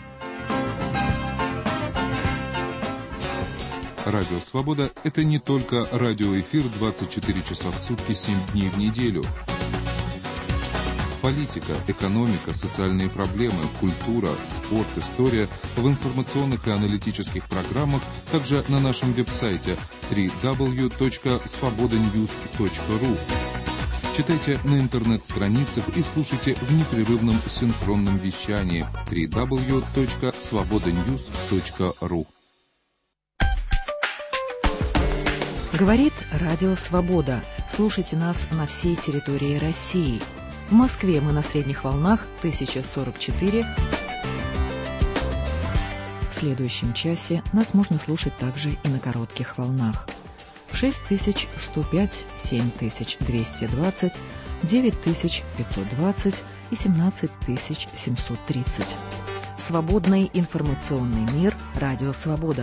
Радио «Свобода» — это не только радиоэфир 24 часа в сутки, 7 дней в неделю. Политика, экономика, социальные проблемы, культура, спорт, история в информационных и аналитических программах, также на нашем веб-сайте www.svobodanews.ru. Читайте на интернет-страницах и слушайте в непрерывном синхронном вещании www.svobodanews.ru. Говорит Радио Свобода. Слушайте нас на всей территории России. В Москве мы на средних волнах 1044. В следующем часе нас можно слушать также и на коротких волнах. 6105, 7220, 9520 и 17730. Свободный информационный мир. Радио Свобода.